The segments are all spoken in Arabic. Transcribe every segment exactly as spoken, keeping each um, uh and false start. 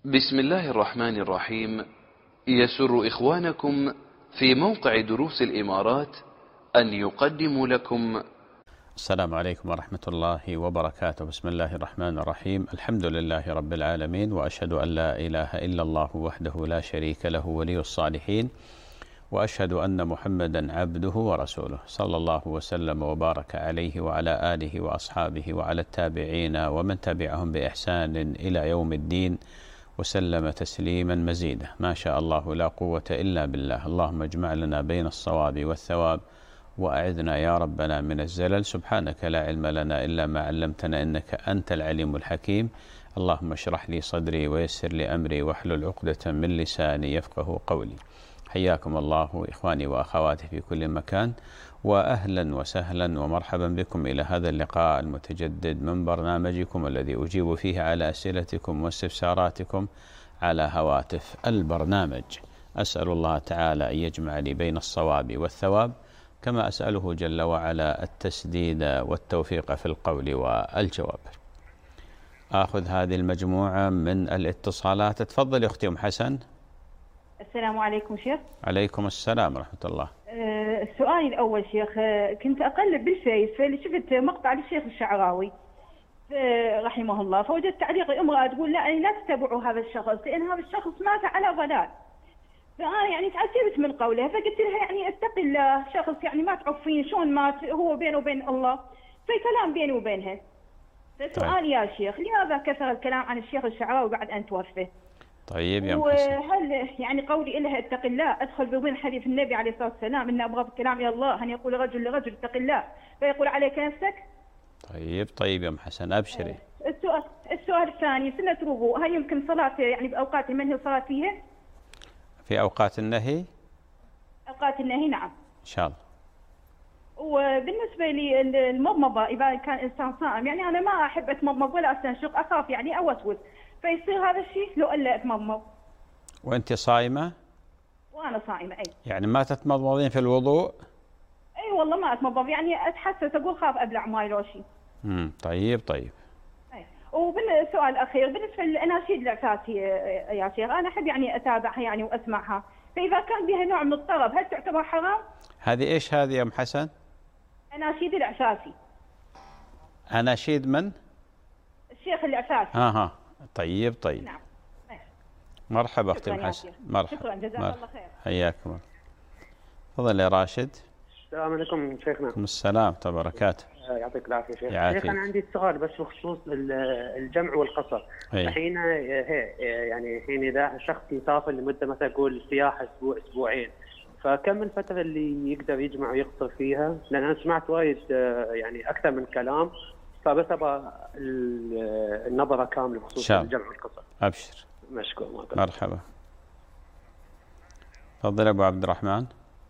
بسم الله الرحمن الرحيم. يسر إخوانكم في موقع دروس الإمارات أن يقدموا لكم. السلام عليكم ورحمة الله وبركاته. بسم الله الرحمن الرحيم. الحمد لله رب العالمين، وأشهد أن لا إله إلا الله وحده لا شريك له ولي الصالحين، وأشهد أن محمدا عبده ورسوله، صلى الله وسلم وبارك عليه وعلى آله وأصحابه وعلى التابعين ومن تبعهم بإحسان إلى يوم الدين، وسلم تسليما مزيدا. ما شاء الله لا قوة إلا بالله. اللهم اجمع لنا بين الصواب والثواب، وأعذنا يا ربنا من الزلل. سبحانك لا علم لنا إلا ما علمتنا، إنك أنت العليم الحكيم. اللهم اشرح لي صدري ويسر لي أمري واحلل عقدة من لساني يفقه قولي. حياكم الله إخواني وأخواتي في كل مكان، وأهلا وسهلا ومرحبا بكم إلى هذا اللقاء المتجدد من برنامجكم الذي أجيب فيه على أسئلتكم واستفساراتكم على هواتف البرنامج. أسأل الله تعالى أن يجمع لي بين الصواب والثواب، كما أسأله جل وعلا التسديد والتوفيق في القول والجواب. آخذ هذه المجموعة من الاتصالات. تفضل يا أختي أم حسن. السلام عليكم شيخ. عليكم السلام ورحمة الله. أه سؤالي الأول شيخ، أه كنت أقلب بالفيس فشفت مقطع للشيخ الشعراوي أه رحمه الله، فوجدت تعليق امرأة تقول لا لا تتبعوا هذا الشخص لأن هذا الشخص مات على ضلال. فأنا يعني تعجبت من قولها، فقلت لها يعني اتقي الله، شخص يعني ما تعرفين شلون مات، هو بينه وبين الله، في كلام بيني وبينها. فسؤالي يا شيخ، لماذا كثر الكلام عن الشيخ الشعراوي بعد أن توفى؟ طيب يا ام حسن، وهل يعني قولي لها اتق الله ادخل بضمن حديث النبي عليه الصلاه والسلام ان ابغض الكلام الى الله ان يقول رجل لرجل اتق الله فيقول عليك نفسك؟ طيب طيب يا ام حسن ابشري. السؤال السؤال الثاني، سنه الوضوء هل يمكن صلاه يعني باوقات المنهي الصلاه فيها؟ في اوقات النهي؟ اوقات النهي نعم. ان شاء الله. وبالنسبه للمضمضه اذا كان انسان صائم، يعني انا ما احب اتمضمض ولا استنشق، اخاف يعني اوسوس، فيصير هذا الشيء لو الا اتمضمض. وانت صايمه؟ وانا صائمه اي. يعني ما تتمضمضين في الوضوء؟ اي والله ما اتمضمض، يعني اتحسس اقول خاف ابلع ماي لو شيء. امم طيب طيب. اي. وبالسؤال الاخير بالنسبه للاناشيد العفاسي يا شيخ، انا احب يعني اتابعها يعني واسمعها، فاذا كان بها نوع من الطرب هل تعتبر حرام؟ هذه ايش هذه يا ام حسن؟ اناشيد العفاسي. اناشيد من؟ الشيخ العفاسي. ها ها طيب طيب. نعم. مرحبا اختي ام حسن. مرحبا. شكرا جزاك الله خير. حياكم الله. تفضل يا راشد. السلام عليكم شيخنا. وعليكم السلام ورحمة الله وبركاته. يعطيك العافية شيخ. يعافيك. شيخ أنا عندي سؤال بس بخصوص الجمع والقصر. الحين يعني حين إذا شخص مسافر لمدة مثلا أقول سياحة أسبوع أسبوعين، فكم الفترة اللي يقدر يجمع ويقصر فيها؟ لأن أنا سمعت وايد يعني أكثر من كلام، فبس أبغى النظرة كاملة بخصوص الجمع والقصر. أبشر. مشكور. مرحبا. تفضل أبو عبد الرحمن.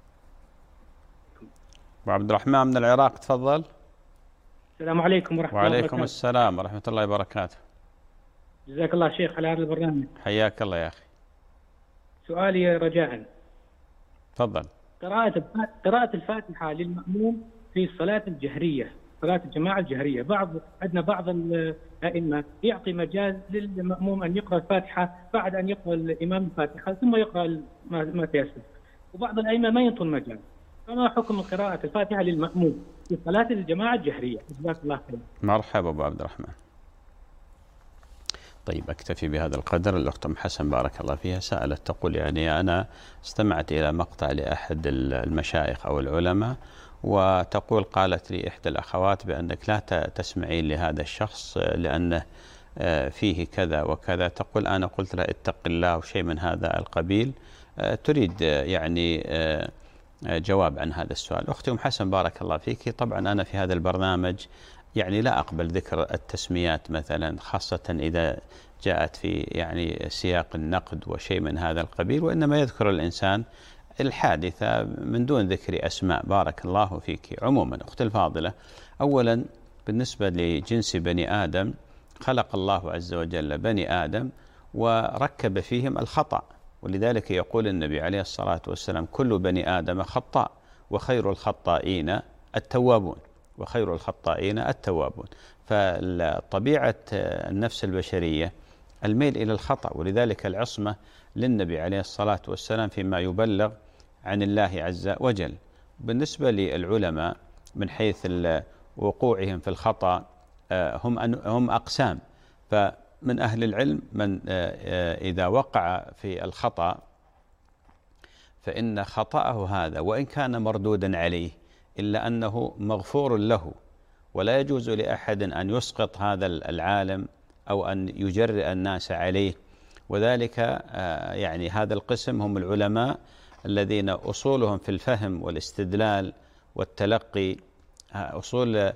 أبو عبد الرحمن من العراق، تفضل. السلام عليكم ورحمة الله وبركاته. وعليكم السلام ورحمة الله وبركاته. جزاك الله شيخ على هذا البرنامج. حياك الله يا أخي. سؤالي رجاء. تفضل. قراءة قراءة الفاتحة للمأموم في الصلاة الجهرية، صلاة الجماعة الجهرية، بعض عندنا بعض الأئمة يعطي مجال للمأموم أن يقرأ الفاتحة بعد أن يقرأ الإمام الفاتحة ثم يقرأ ما تيسر، وبعض الأئمة ما ينطون مجال. فما حكم قراءة الفاتحة للمأموم في صلاة الجماعة الجهرية؟ جزاك الله خير. مرحبا أبو عبد الرحمن. طيب أكتفي بهذا القدر. الأخت أم حسن بارك الله فيها سألت تقول يعني أنا استمعت إلى مقطع لأحد المشايخ أو العلماء، وتقول قالت لي إحدى الأخوات بأنك لا تسمعين لهذا الشخص لأنه فيه كذا وكذا. تقول أنا قلت لها اتق الله وشيء من هذا القبيل. تريد يعني جواب عن هذا السؤال. أختي أم حسن بارك الله فيك، طبعا أنا في هذا البرنامج يعني لا أقبل ذكر التسميات مثلا، خاصة إذا جاءت في يعني سياق النقد وشيء من هذا القبيل، وإنما يذكر الإنسان الحادثة من دون ذكر أسماء. بارك الله فيك. عموما أختي الفاضلة، أولا بالنسبة لجنس بني آدم، خلق الله عز وجل بني آدم وركب فيهم الخطأ، ولذلك يقول النبي عليه الصلاة والسلام كل بني آدم خطاء وخير الخطائين التوابون وخير الخطائين التوابون. فطبيعة النفس البشرية الميل إلى الخطأ، ولذلك العصمة للنبي عليه الصلاة والسلام فيما يبلغ عن الله عز وجل. بالنسبة للعلماء من حيث وقوعهم في الخطأ هم هم أقسام، فمن أهل العلم من إذا وقع في الخطأ فإن خطأه هذا وإن كان مردودا عليه إلا أنه مغفور له، ولا يجوز لأحد أن يسقط هذا العالم أو أن يجرئ الناس عليه. وذلك يعني هذا القسم هم العلماء الذين أصولهم في الفهم والاستدلال والتلقي أصول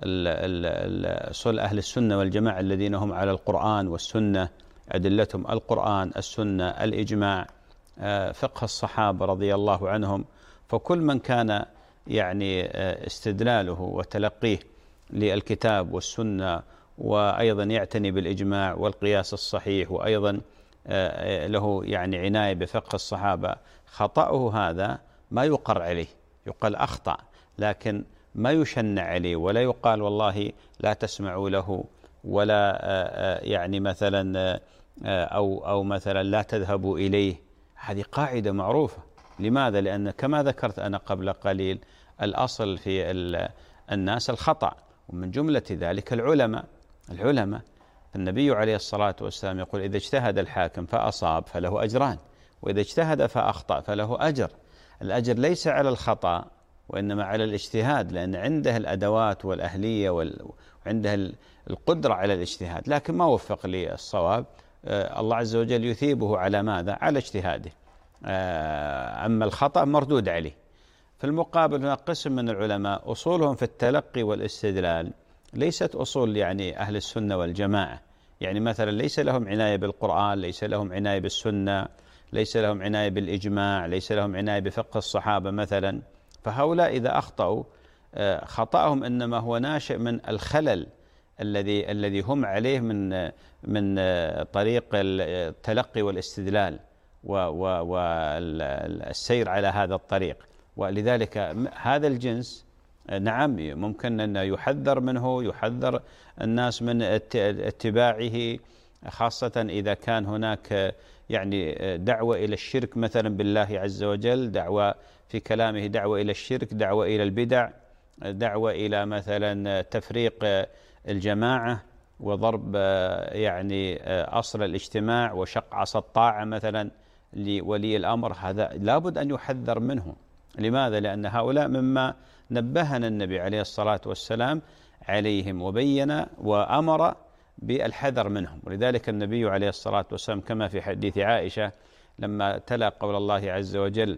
أصول أهل السنة والجماعة الذين هم على القرآن والسنة، أدلتهم القرآن السنة الإجماع فقه الصحابة رضي الله عنهم. فكل من كان يعني استدلاله وتلقيه للكتاب والسنة وأيضا يعتني بالإجماع والقياس الصحيح وأيضا له يعني عناية بفقه الصحابة، خطأه هذا ما يقر عليه، يقال أخطأ، لكن ما يشنع عليه ولا يقال والله لا تسمعوا له ولا يعني مثلا أو أو مثلا لا تذهبوا إليه. هذه قاعدة معروفة. لماذا؟ لأن كما ذكرت أنا قبل قليل الأصل في الناس الخطأ، ومن جملة ذلك العلماء. العلماء النبي عليه الصلاة والسلام يقول إذا اجتهد الحاكم فأصاب فله أجران، وإذا اجتهد فأخطأ فله أجر. الأجر ليس على الخطأ وإنما على الاجتهاد، لأن عنده الأدوات والأهلية وعنده القدرة على الاجتهاد، لكن ما وفق للصواب الله عز وجل يثيبه على ماذا؟ على اجتهاده. أما الخطأ مردود عليه. في المقابل هناك قسم من العلماء أصولهم في التلقي والاستدلال ليست أصول يعني أهل السنة والجماعة، يعني مثلا ليس لهم عناية بالقرآن، ليس لهم عناية بالسنة، ليس لهم عناية بالإجماع، ليس لهم عناية بفقه الصحابة مثلا. فهؤلاء إذا أخطأوا خطأهم إنما هو ناشئ من الخلل الذي الذي هم عليه من من طريق التلقي والاستدلال والسير على هذا الطريق. ولذلك هذا الجنس نعم ممكن أن يحذر منه، يحذر الناس من اتباعه، خاصة إذا كان هناك يعني دعوة إلى الشرك مثلا بالله عز وجل، دعوة في كلامه دعوة إلى الشرك، دعوة إلى البدع، دعوة إلى مثلا تفريق الجماعة وضرب يعني أصل الاجتماع وشق عصا الطاعة مثلا لولي الأمر. هذا لابد أن يحذر منه. لماذا؟ لأن هؤلاء مما نبهنا النبي عليه الصلاة والسلام عليهم وبين وأمر بالحذر منهم. ولذلك النبي عليه الصلاة والسلام كما في حديث عائشة لما تلا قول الله عز وجل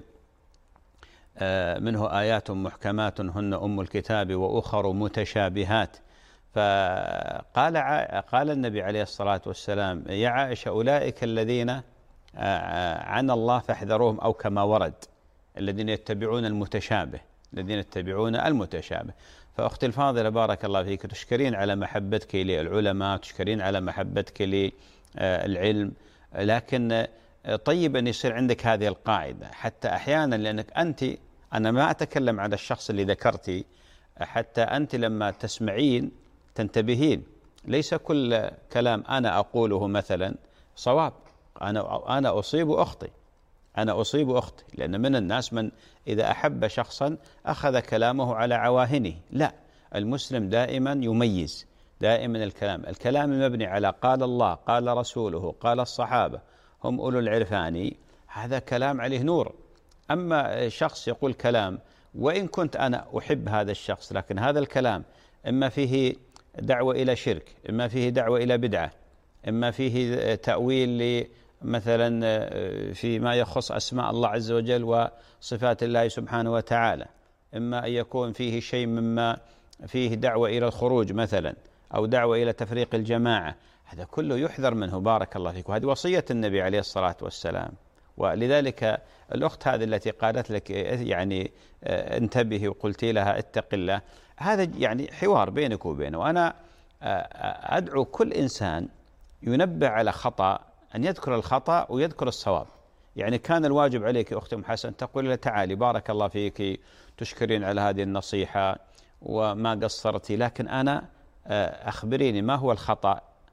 منه آيات محكمات هن أم الكتاب وأخر متشابهات، فقال قال النبي عليه الصلاة والسلام يا عائشة أولئك الذين عن الله فاحذروهم، أو كما ورد الذين يتبعون المتشابه، الذين يتبعون المتشابه. فأختي الفاضلة بارك الله فيك، تشكرين على محبتك للعلماء، تشكرين على محبتك للعلم، لكن طيب أن يصير عندك هذه القاعدة حتى أحيانا، لأنك أنت، أنا ما أتكلم عن الشخص اللي ذكرتي، حتى أنت لما تسمعين تنتبهين. ليس كل كلام أنا أقوله مثلا صواب، أنا أنا أصيب أخطي، أنا أصيب أخطي، لأن من الناس من إذا أحب شخصا أخذ كلامه على عواهنه. لا، المسلم دائما يميز، دائما الكلام الكلام المبني على قال الله قال رسوله قال الصحابة هم أولو العرفان، هذا كلام عليه نور. أما شخص يقول كلام وإن كنت أنا أحب هذا الشخص، لكن هذا الكلام إما فيه دعوة إلى شرك، إما فيه دعوة إلى بدعة، إما فيه تأويل مثلا فيما يخص أسماء الله عز وجل وصفات الله سبحانه وتعالى، إما أن يكون فيه شيء مما فيه دعوة إلى الخروج مثلا، أو دعوة إلى تفريق الجماعة، هذا كله يحذر منه بارك الله فيك. وهذه وصية النبي عليه الصلاة والسلام. ولذلك الأخت هذه التي قالت لك يعني انتبهي وقلت لها اتق الله، هذا يعني حوار بينك وبينه. وأنا أدعو كل إنسان ينبه على خطأ أن يذكر الخطأ ويذكر الصواب. يعني كان الواجب عليك أختي أم حسن تقول له تعالي بارك الله فيك، تشكرين على هذه النصيحة وما قصرتي، لكن أنا أخبريني ما هو الخطأ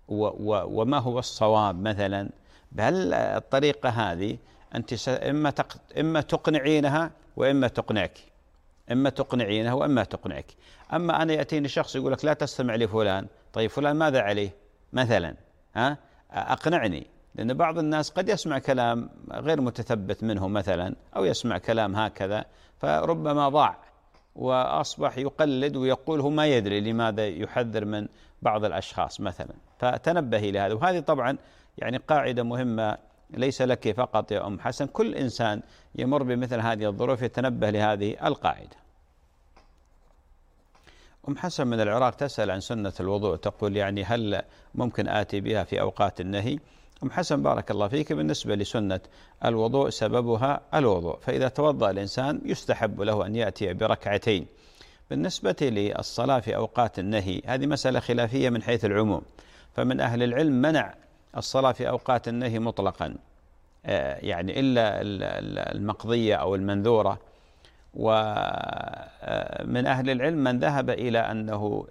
وما هو الصواب مثلا، بهالطريقة هذه أنت إما إما تقنعينها وإما تقنعك، إما تقنعينها وإما تقنعك. أما أنا يأتيني شخص يقول لك لا تستمع لفلان، طيب فلان ماذا عليه مثلا؟ ها أقنعني، لأن بعض الناس قد يسمع كلام غير متثبت منه مثلا، أو يسمع كلام هكذا فربما ضاع وأصبح يقلد ويقول هو ما يدري لماذا يحذر من بعض الأشخاص مثلا. فتنبهي لهذا. وهذه طبعا يعني قاعدة مهمة ليس لك فقط يا أم حسن، كل إنسان يمر بمثل هذه الظروف يتنبه لهذه القاعدة. أم حسن من العراق تسأل عن سنة الوضوء، تقول يعني هل ممكن آتي بها في أوقات النهي؟ أم حسن بارك الله فيك، بالنسبة لسنة الوضوء سببها الوضوء، فإذا توضأ الإنسان يستحب له أن يأتي بركعتين. بالنسبة للصلاة في أوقات النهي هذه مسألة خلافية من حيث العموم، فمن أهل العلم منع الصلاة في أوقات النهي مطلقا، يعني إلا المقضية أو المنذورة. ومن أهل العلم من ذهب إلى أنه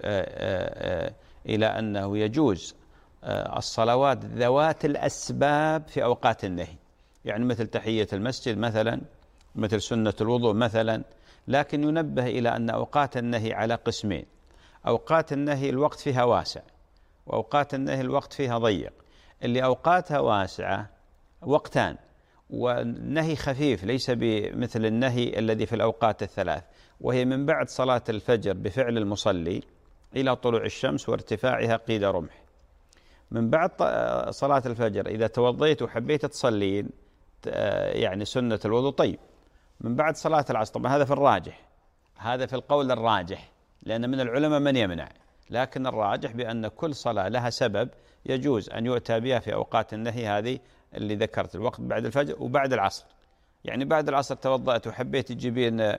إلى أنه يجوز الصلوات ذوات الأسباب في أوقات النهي، يعني مثل تحية المسجد مثلا، مثل سنة الوضوء مثلا. لكن ينبه إلى أن أوقات النهي على قسمين: أوقات النهي الوقت فيها واسع، وأوقات النهي الوقت فيها ضيق. اللي أوقاتها واسعة وقتان، والنهي خفيف ليس بمثل النهي الذي في الأوقات الثلاث، وهي من بعد صلاة الفجر بفعل المصلي إلى طلوع الشمس وارتفاعها قيد رمح. من بعد صلاة الفجر إذا توضيت وحبيت تصلين يعني سنة الوضوء طيب. من بعد صلاة العصر، طبعا هذا في الراجح، هذا في القول الراجح، لأن من العلماء من يمنع، لكن الراجح بأن كل صلاة لها سبب يجوز أن يؤتى بها في أوقات النهي هذه اللي ذكرت، الوقت بعد الفجر وبعد العصر. يعني بعد العصر توضأت وحبيت تجيبين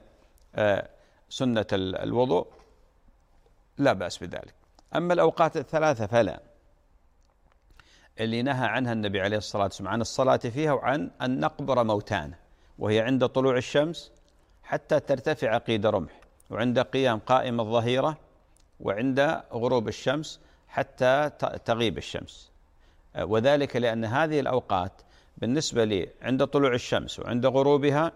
سنة الوضوء لا بأس بذلك. أما الأوقات الثلاثة فلا، اللي نهى عنها النبي عليه الصلاة والسلام عن الصلاة فيها وعن أن نقبر موتانا، وهي عند طلوع الشمس حتى ترتفع قيد رمح، وعند قيام قائم الظهيرة، وعند غروب الشمس حتى تغيب الشمس. وذلك لأن هذه الأوقات بالنسبة لي عند طلوع الشمس وعند غروبها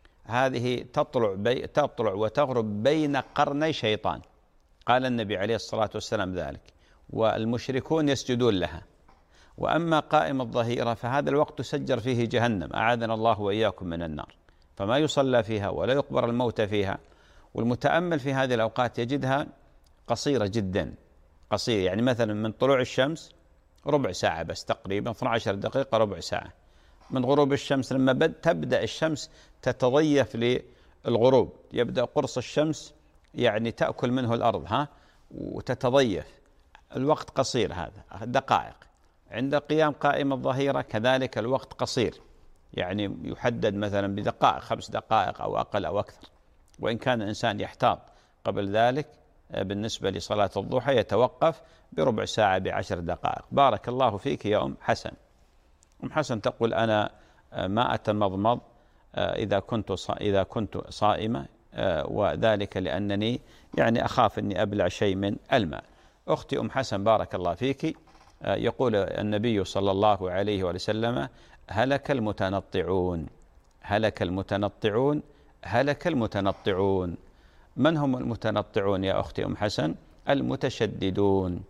هذه تطلع, بي تطلع وتغرب بين قرني شيطان، قال النبي عليه الصلاة والسلام ذلك، والمشركون يسجدون لها. وأما قائم الظهيرة فهذا الوقت تسجر فيه جهنم، أعاذنا الله وإياكم من النار، فما يصلى فيها ولا يقبر الموت فيها. والمتأمل في هذه الأوقات يجدها قصيرة جدا، قصيرة، يعني مثلا من طلوع الشمس ربع ساعة بس تقريبا، اثنتي عشرة دقيقة ربع ساعة. من غروب الشمس لما بد تبدأ الشمس تتضيف للغروب، يبدأ قرص الشمس يعني تأكل منه الأرض ها وتتضيف، الوقت قصير، هذا دقائق. عند قيام قائم الظهيرة كذلك الوقت قصير، يعني يحدد مثلا بدقائق، خمس دقائق أو أقل أو أكثر. وإن كان الإنسان يحتاط قبل ذلك بالنسبة لصلاة الضحى يتوقف بربع ساعة بعشر دقائق. بارك الله فيك يا أم حسن. أم حسن تقول أنا ما أتمضمض إذا كنت إذا كنت صائمة، وذلك لأنني يعني أخاف أني أبلع شيء من الماء. أختي أم حسن بارك الله فيك، يقول النبي صلى الله عليه وسلم: هلك المتنطعون، هلك المتنطعون، هلك المتنطعون. من هم المتنطعون يا أختي أم حسن؟ المتشددون،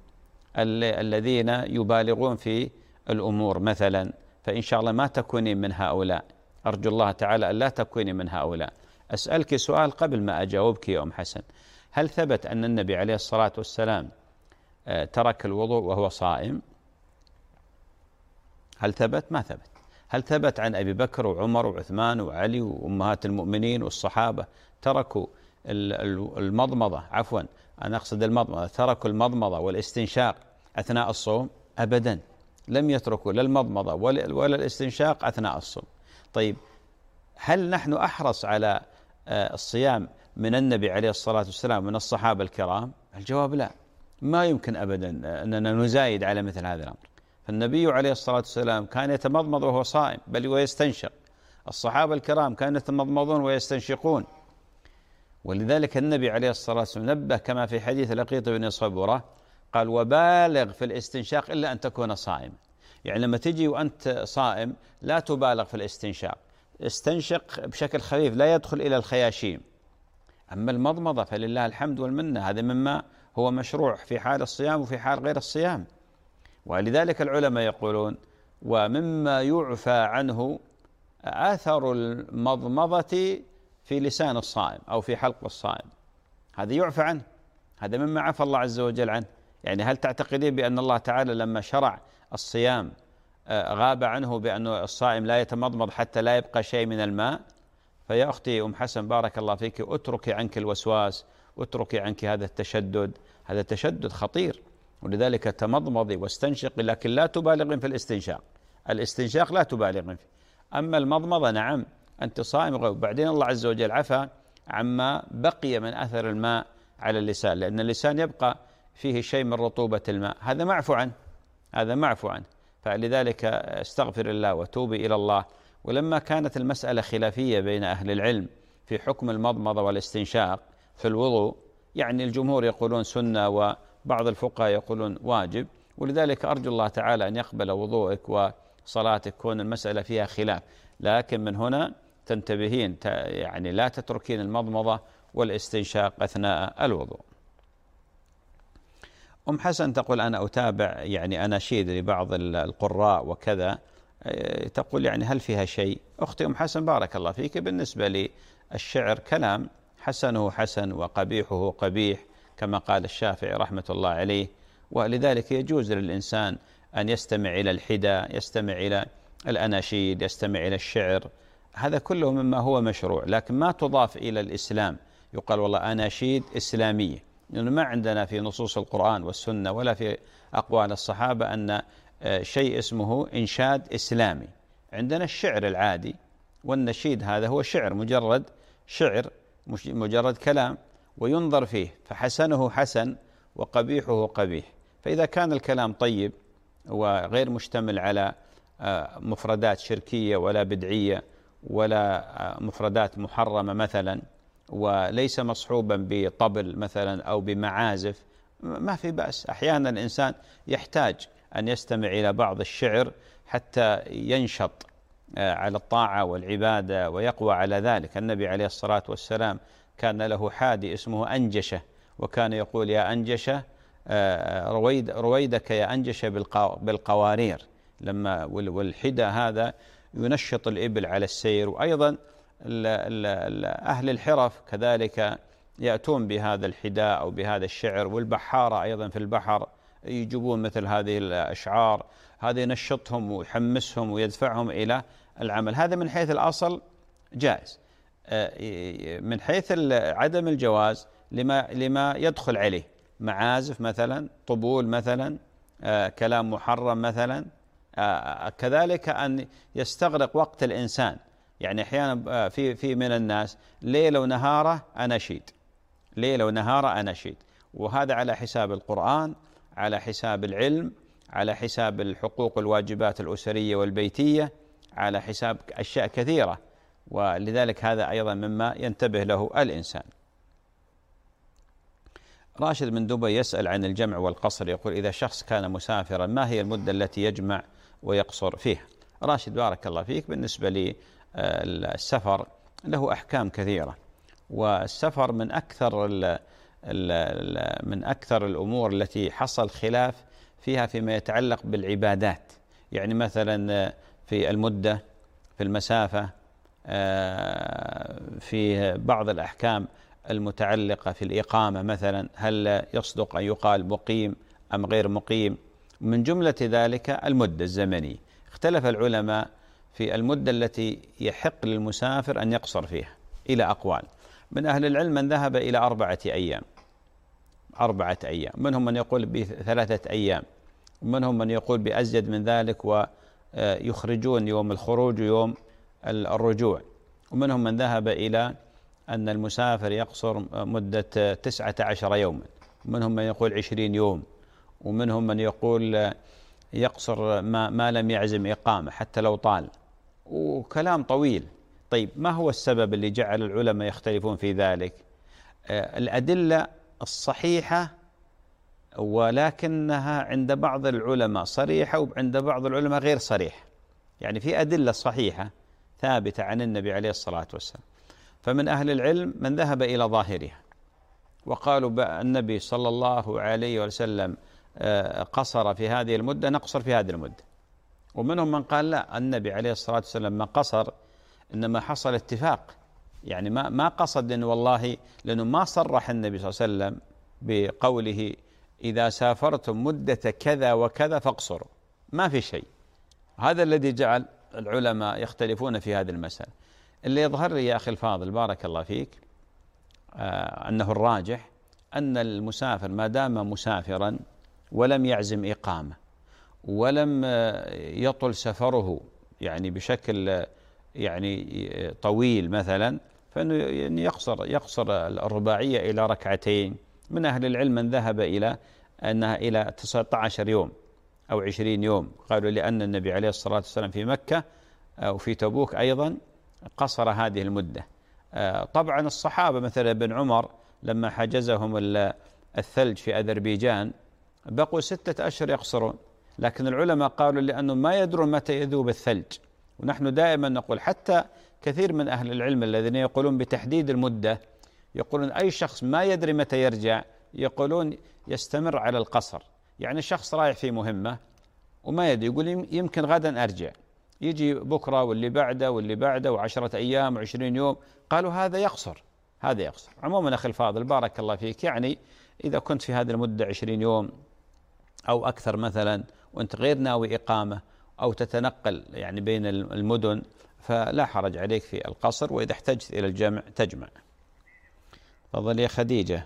الذين يبالغون في الأمور مثلا. فإن شاء الله ما تكوني من هؤلاء، أرجو الله تعالى أن لا تكوني من هؤلاء. أسألك سؤال قبل ما أجاوبك يا أم حسن: هل ثبت أن النبي عليه الصلاة والسلام ترك الوضوء وهو صائم؟ هل ثبت؟ ما ثبت. هل ثبت عن أبي بكر وعمر وعثمان وعلي وأمهات المؤمنين والصحابة تركوا المضمضة، عفوا أنا أقصد المضمضة، تركوا المضمضة والاستنشاق أثناء الصوم؟ أبدا، لم يتركوا لا المضمضة ولا الاستنشاق أثناء الصوم. طيب هل نحن أحرص على الصيام من النبي عليه الصلاة والسلام من الصحابة الكرام؟ الجواب لا، ما يمكن أبدا أننا نزايد على مثل هذا الأمر. فالنبي عليه الصلاة والسلام كان يتمضمض وهو صائم، بل ويستنشق. الصحابة الكرام كانوا يتمضمضون ويستنشقون. ولذلك النبي عليه الصلاة والسلام نبه كما في حديث لقيط بن صبرة: قال وبالغ في الاستنشاق إلا أن تكون صائما. يعني لما تجي وأنت صائم لا تبالغ في الاستنشاق، استنشق بشكل خفيف لا يدخل إلى الخياشيم. أما المضمضة فلله الحمد والمنة، هذا مما هو مشروع في حال الصيام وفي حال غير الصيام. ولذلك العلماء يقولون ومما يعفى عنه أثر المضمضة في لسان الصائم أو في حلق الصائم، هذا يعفى عنه، هذا مما عفى الله عز وجل عنه. يعني هل تعتقدين بأن الله تعالى لما شرع الصيام غاب عنه بأن الصائم لا يتمضمض حتى لا يبقى شيء من الماء؟ فيا أختي أم حسن بارك الله فيك، اتركي عنك الوسواس، اتركي عنك هذا التشدد، هذا تشدد خطير. ولذلك تمضمضي واستنشقي، لكن لا تبالغين في الاستنشاق، الاستنشاق لا تبالغين فيه. أما المضمضة نعم أنت صائم، وبعدين الله عز وجل عفى عما بقي من أثر الماء على اللسان، لأن اللسان يبقى فيه شيء من رطوبة الماء، هذا معفو عنه، هذا معفو عنه. فلذلك استغفر الله وتوبي إلى الله. ولما كانت المسألة خلافية بين أهل العلم في حكم المضمضة والاستنشاق في الوضوء، يعني الجمهور يقولون سنة وبعض الفقهاء يقولون واجب، ولذلك أرجو الله تعالى أن يقبل وضوءك وصلاتك كون المسألة فيها خلاف. لكن من هنا تنتبهين، يعني لا تتركين المضمضة والاستنشاق أثناء الوضوء. أم حسن تقول أنا أتابع يعني أناشيد لبعض القراء وكذا، تقول يعني هل فيها شيء؟ أختي أم حسن بارك الله فيك، بالنسبة للشعر كلام حسنه حسن وقبيحه قبيح كما قال الشافعي رحمة الله عليه، ولذلك يجوز للإنسان أن يستمع إلى الحدى، يستمع إلى الأناشيد، يستمع إلى الشعر، هذا كله مما هو مشروع، لكن ما تضاف إلى الإسلام. يقال والله أناشيد إسلامية، لأنه يعني ما عندنا في نصوص القرآن والسنة ولا في أقوال الصحابة أن شيء اسمه إنشاد إسلامي. عندنا الشعر العادي، والنشيد هذا هو شعر، مجرد شعر، مجرد كلام وينظر فيه، فحسنه حسن وقبيحه قبيح. فإذا كان الكلام طيب وغير مشتمل على مفردات شركية ولا بدعية ولا مفردات محرمة مثلا، وليس مصحوبا بطبل مثلا أو بمعازف، ما في بأس. أحيانا الإنسان يحتاج أن يستمع إلى بعض الشعر حتى ينشط على الطاعة والعبادة ويقوى على ذلك. النبي عليه الصلاة والسلام كان له حادي اسمه أنجشة، وكان يقول يا أنجشة رويد رويدك يا أنجشة بالقوارير، لما والحدى هذا ينشط الإبل على السير. وأيضا أهل الحرف كذلك يأتون بهذا الحدى أو بهذا الشعر، والبحارة أيضا في البحر يجيبون مثل هذه الأشعار، هذا ينشطهم ويحمسهم ويدفعهم إلى العمل. هذا من حيث الأصل جائز. من حيث عدم الجواز لما لما يدخل عليه معازف مثلا، طبول مثلا، كلام محرم مثلا، كذلك أن يستغرق وقت الإنسان. يعني أحيانا في في من الناس ليل ونهاره أناشيد، ليل ونهاره أناشيد، وهذا على حساب القرآن، على حساب العلم، على حساب الحقوق والواجبات الأسرية والبيتية، على حساب أشياء كثيرة. ولذلك هذا أيضا مما ينتبه له الإنسان. راشد من دبي يسأل عن الجمع والقصر، يقول إذا شخص كان مسافرا ما هي المدة التي يجمع ويقصر فيها؟ راشد بارك الله فيك، بالنسبة لي السفر له أحكام كثيرة، والسفر من أكثر ال ال من أكثر الأمور التي حصل خلاف فيها فيما يتعلق بالعبادات. يعني مثلا في المدة، في المسافة، في بعض الأحكام المتعلقة في الإقامة مثلا، هل يصدق أن يقال مقيم أم غير مقيم؟ من جملة ذلك المدة الزمنية. اختلف العلماء في المدة التي يحق للمسافر أن يقصر فيها إلى أقوال. من أهل العلم من ذهب إلى أربعة أيام، أربعة أيام، منهم من يقول بثلاثة أيام، ومنهم من يقول بأزيد من ذلك ويخرجون يوم الخروج ويوم الرجوع، ومنهم من ذهب إلى أن المسافر يقصر مدة تسعة عشر يوما، ومنهم من يقول عشرين يوم، ومنهم من يقول يقصر ما, ما لم يعزم إقامة حتى لو طال، وكلام طويل. طيب ما هو السبب اللي جعل العلماء يختلفون في ذلك؟ الأدلة الصحيحة ولكنها عند بعض العلماء صريحة وعند بعض العلماء غير صريحة، يعني في أدلة صحيحة ثابتة عن النبي عليه الصلاة والسلام. فمن أهل العلم من ذهب إلى ظاهرها وقالوا النبي صلى الله عليه وسلم قصر في هذه المدة، نقصر في هذه المدة. ومنهم من قال لا، النبي عليه الصلاة والسلام ما قصر، إنما حصل اتفاق، يعني ما ما قصد إن والله، لأنه ما صرح النبي صلى الله عليه وسلم بقوله إذا سافرتم مدة كذا وكذا فاقصروا، ما في شيء. هذا الذي جعل العلماء يختلفون في هذه المسألة. اللي يظهر لي يا أخي الفاضل بارك الله فيك آه أنه الراجح أن المسافر ما دام مسافرا ولم يعزم إقامة ولم يطل سفره يعني بشكل يعني طويل مثلا، فإنه يقصر يقصر الرباعية إلى ركعتين. من أهل العلم من ذهب إلى أنها إلى تسعة عشر يوم أو عشرين يوم، قالوا لأن النبي عليه الصلاة والسلام في مكة أو في تبوك أيضا قصر هذه المدة. طبعا الصحابة مثلا ابن عمر لما حجزهم الثلج في أذربيجان بقوا ستة أشهر يقصرون، لكن العلماء قالوا لأنه ما يدرون متى يذوب الثلج. ونحن دائما نقول، حتى كثير من أهل العلم الذين يقولون بتحديد المدة يقولون أي شخص ما يدري متى يرجع يقولون يستمر على القصر. يعني شخص رايح في مهمة وما يدري، يقول يمكن غدا أرجع، يجي بكرة واللي بعده واللي بعده وعشرة أيام وعشرين يوم، قالوا هذا يقصر هذا يقصر. عموما أخي الفاضل بارك الله فيك، يعني إذا كنت في هذه المدة عشرين يوم أو أكثر مثلا وأنت غير ناوي إقامة أو تتنقل يعني بين المدن فلا حرج عليك في القصر، وإذا احتجت إلى الجمع تجمع. تفضل يا خديجة.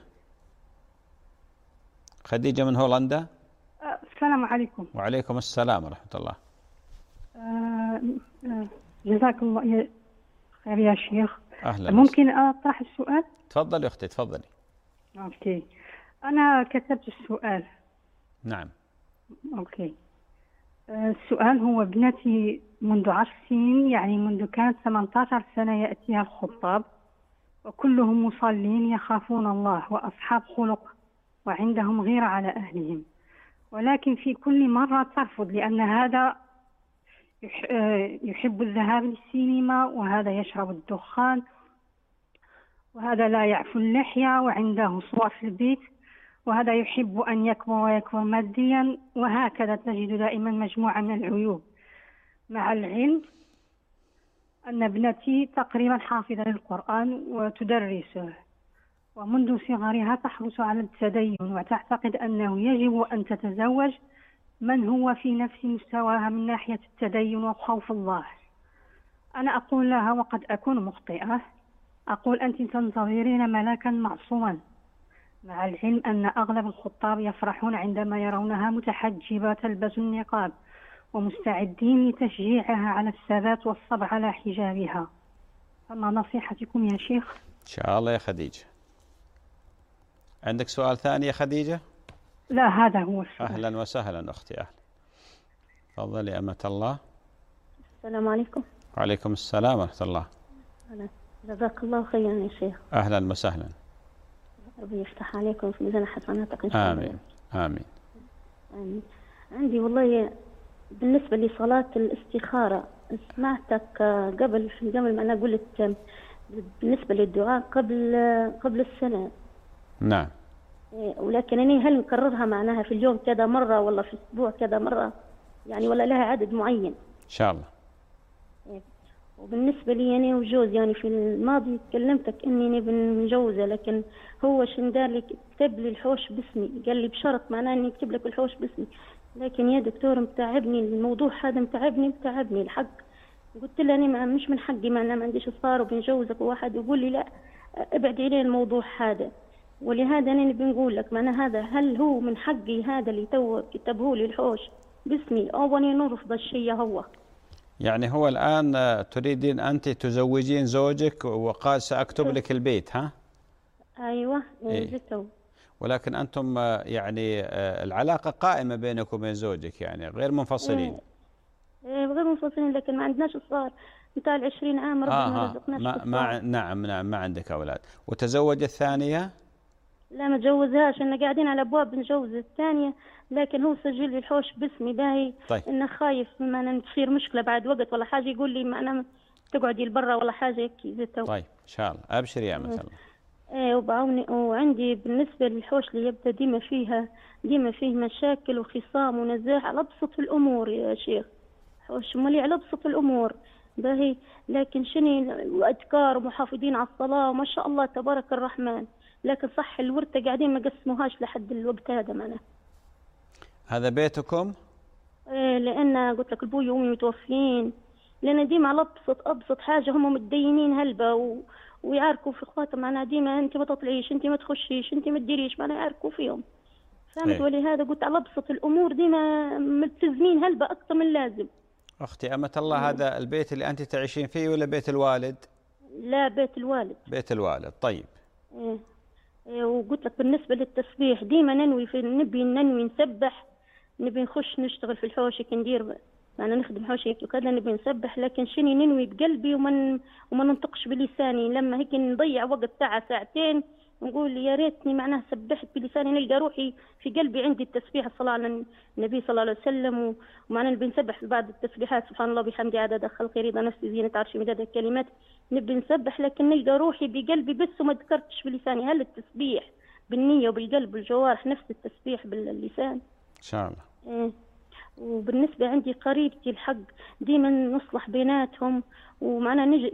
خديجة من هولندا. السلام عليكم. وعليكم السلام ورحمة الله. آه آه جزاك الله خير يا شيخ. أهلا. ممكن أطرح السؤال؟ تفضل يا أختي تفضلي. أوكي، أنا كتبت السؤال. نعم. أوكي. آه السؤال هو ابنتي منذ عشر سنين، يعني منذ كانت ثمانية عشر سنة يأتيها الخطاب وكلهم مصلين يخافون الله وأصحاب خلق وعندهم غيرة على أهلهم، ولكن في كل مرة ترفض، لأن هذا يحب الذهاب للسينما وهذا يشرب الدخان وهذا لا يعفو اللحية وعنده صور في البيت وهذا يحب أن يكبر ويكبر ماديا، وهكذا تجد دائما مجموعة من العيوب. مع العلم أن ابنتي تقريبا حافظة للقرآن وتدرسه، ومنذ صغرها تحرص على التدين وتعتقد أنه يجب أن تتزوج من هو في نفس مستواها من ناحية التدين وخوف الله. أنا أقول لها وقد أكون مخطئة، أقول أنت تنتظرين ملاكا معصوما، مع العلم أن أغلب الخطاب يفرحون عندما يرونها متحجبة تلبس النقاب ومستعدين لتشجيعها على الثبات والصبر على حجابها. فما نصيحتكم يا شيخ؟ إن شاء الله يا خديجة. عندك سؤال ثاني يا خديجة؟ لا هذا هو السؤال. أهلا وسهلا أختي. أهلا. تفضلي أمة الله. السلام عليكم. وعليكم السلام ورحمة الله. أهلا. جزاك الله خيرا يا شيخ. أهلا وسهلا. ربي يفتح عليكم في ميزان حسناتك إن شاء الله. آمين آمين. آمين. عندي والله بالنسبة لصلاة الاستخارة، سمعتك قبل قبل ما أنا قلت بالنسبة للدعاء قبل قبل السنة. نعم. ولكن أنا هل نكررها معناها في اليوم كذا مرة ولا في الأسبوع كذا مرة، يعني ولا لها عدد معين؟ إن شاء الله. وبالنسبة لي أنا وجوز، يعني في الماضي كلمتك إني متجوزة، لكن هو شندار لي كتب لي الحوش باسمي، قال لي بشرط معناه إني أكتب لك الحوش باسمي، لكن يا دكتور متعبني الموضوع هذا، متعبني متعبني الحق. قلت له أنا مش من حقي، معناه ما عنديش صار وبنجوزك، وواحد يقول لي لا ابعد إلي الموضوع هذا. ولهذا أنا بنقول لك معناه هذا هل هو من حقي هذا اللي تو كتبه لي الحوش باسمي، أو أنا نرفض الشيء هو؟ يعني هو الآن تريدين أنت تزوجين زوجك وقال سأكتب لك البيت، ها؟ أيوة. إيه؟ ولكن أنتم يعني العلاقة قائمة بينك وبين زوجك، يعني غير منفصلين. إيه غير منفصلين، لكن ما عندناش صار متاع العشرين عام ربنا ما رزقناش. ما ما نعم نعم ما عندك أولاد. وتزوج الثانية؟ لا ما تجوزهاش، إن قاعدين على أبواب نجوز الثانية، لكن هو سجل لي الحوش باسمي باهي. طيب. إنه خايف ما أنا تصير مشكلة بعد وقت ولا حاجة، يقول لي ما أنا تقعدي لبرا ولا حاجة هيك. طيب إن شاء الله أبشر يا أمة الله. ايه وبعوني. وعندي بالنسبة للحوش اللي يبدأ ديما فيها ديما فيه مشاكل وخصام ونزاع على أبسط الأمور يا شيخ. حوش مالي على أبسط الأمور باهي، لكن شني وأذكار ومحافظين على الصلاة وما شاء الله تبارك الرحمن، لكن صح الورثة قاعدين ما قسموهاش لحد الوقت هذا معنا. هذا بيتكم؟ ايه لأن قلت لك أبوي وأمي متوفيين، لأن ديما على أبسط أبسط حاجة هم متدينين هلبة و... ويعاركوا في اخواتهم معنا ديما، انت ما تطلعيش، انت ما تخشيش، انت ما تديريش، معنا يعاركوا فيهم فهمت. ولهذا قلت على ابسط الامور ديما ملتزمين هلبة اكثر من لازم. اختي أمة الله مم. هذا البيت اللي انت تعيشين فيه ولا بيت الوالد؟ لا بيت الوالد. بيت الوالد. طيب. ايه, إيه وقلت لك بالنسبه للتسبيح ديما ننوي في نبي ننوي نسبح، نبي نخش نشتغل في الحوشك ندير معنا نخدم حوشك وكذا نبي نسبح، لكن شني ننوي بقلبي وما وما ننطقش بلساني. لما هيك نضيع وقت ساعة ساعتين نقول يا ريتني معناها سبحت بلساني، نلقى روحي في قلبي عندي التسبيح الصلاة على النبي صلى الله عليه وسلم، ومعنا نبي نسبح بعد التسبيحات سبحان الله بحمده عدد خلقه رضا نفسي زينة عرشي مداد الكلمات، نبي نسبح لكن نلقى روحي بقلبي بس وما ذكرتش بلساني. هل التسبيح بالنية وبالقلب والجوارح نفس التسبيح باللسان؟ إن شاء الله. إيه. وبالنسبة عندي قريبتي الحق ديما نصلح بيناتهم، ومعنا نجي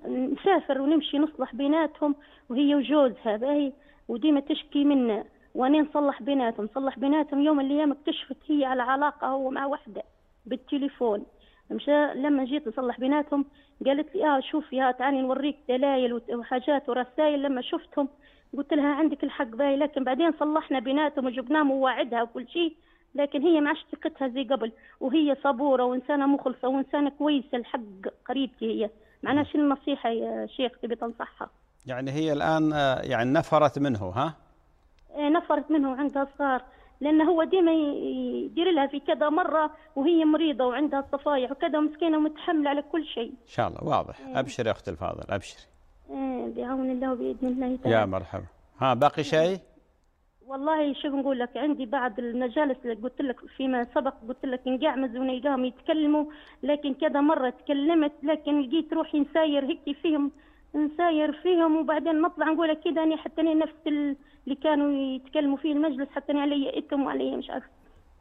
نسافر ونمشي نصلح بيناتهم وهي وجوزها باهي، وديما تشكي منا وانا نصلح بيناتهم نصلح بيناتهم. يوم من الايام اكتشفت هي على علاقة هو مع وحدة بالتليفون، مشى لما جيت نصلح بيناتهم قالت لي اه شوفي ها تعالي نوريك دلائل وحاجات ورسائل. لما شفتهم قلت لها عندك الحق باهي، لكن بعدين صلحنا بيناتهم وجبناهم وواعدها وكل شيء، لكن هي ما عادش ثقتها زي قبل، وهي صبورة وإنسانة مخلصة وإنسانة كويسة الحق قريبتي هي. معناها شنو النصيحة يا شيخ تبي تنصحها؟ يعني هي الآن يعني نفرت منه ها؟ إيه نفرت منه وعندها صغار، لأن هو ديما يدير لها في كذا مرة وهي مريضة وعندها صفايح وكذا مسكينة ومتحملة على كل شيء. إن شاء الله واضح. إيه. أبشري يا أختي الفاضل أبشري. إيه بعون الله وبإذن الله تعالى. يا مرحبا. ها باقي شيء؟ والله شو نقول لك، عندي بعض المجالس اللي قلت لك فيما سبق قلت لك نقعمز ونلقاهم يتكلموا، لكن كذا مرة تكلمت لكن لقيت روحي نساير هيك فيهم نساير فيهم وبعدين نطلع نقول لك كذا أنا حتى أنا نفس اللي كانوا يتكلموا فيه المجلس حتى أنا علي إثم وعلي مش عارف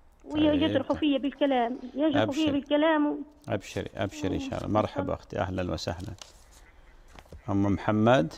ويجرحوا فيا بالكلام يجرحوا فيا بالكلام و... أبشري أبشري إن شاء الله. مرحبا أختي أهلا وسهلا. أم محمد.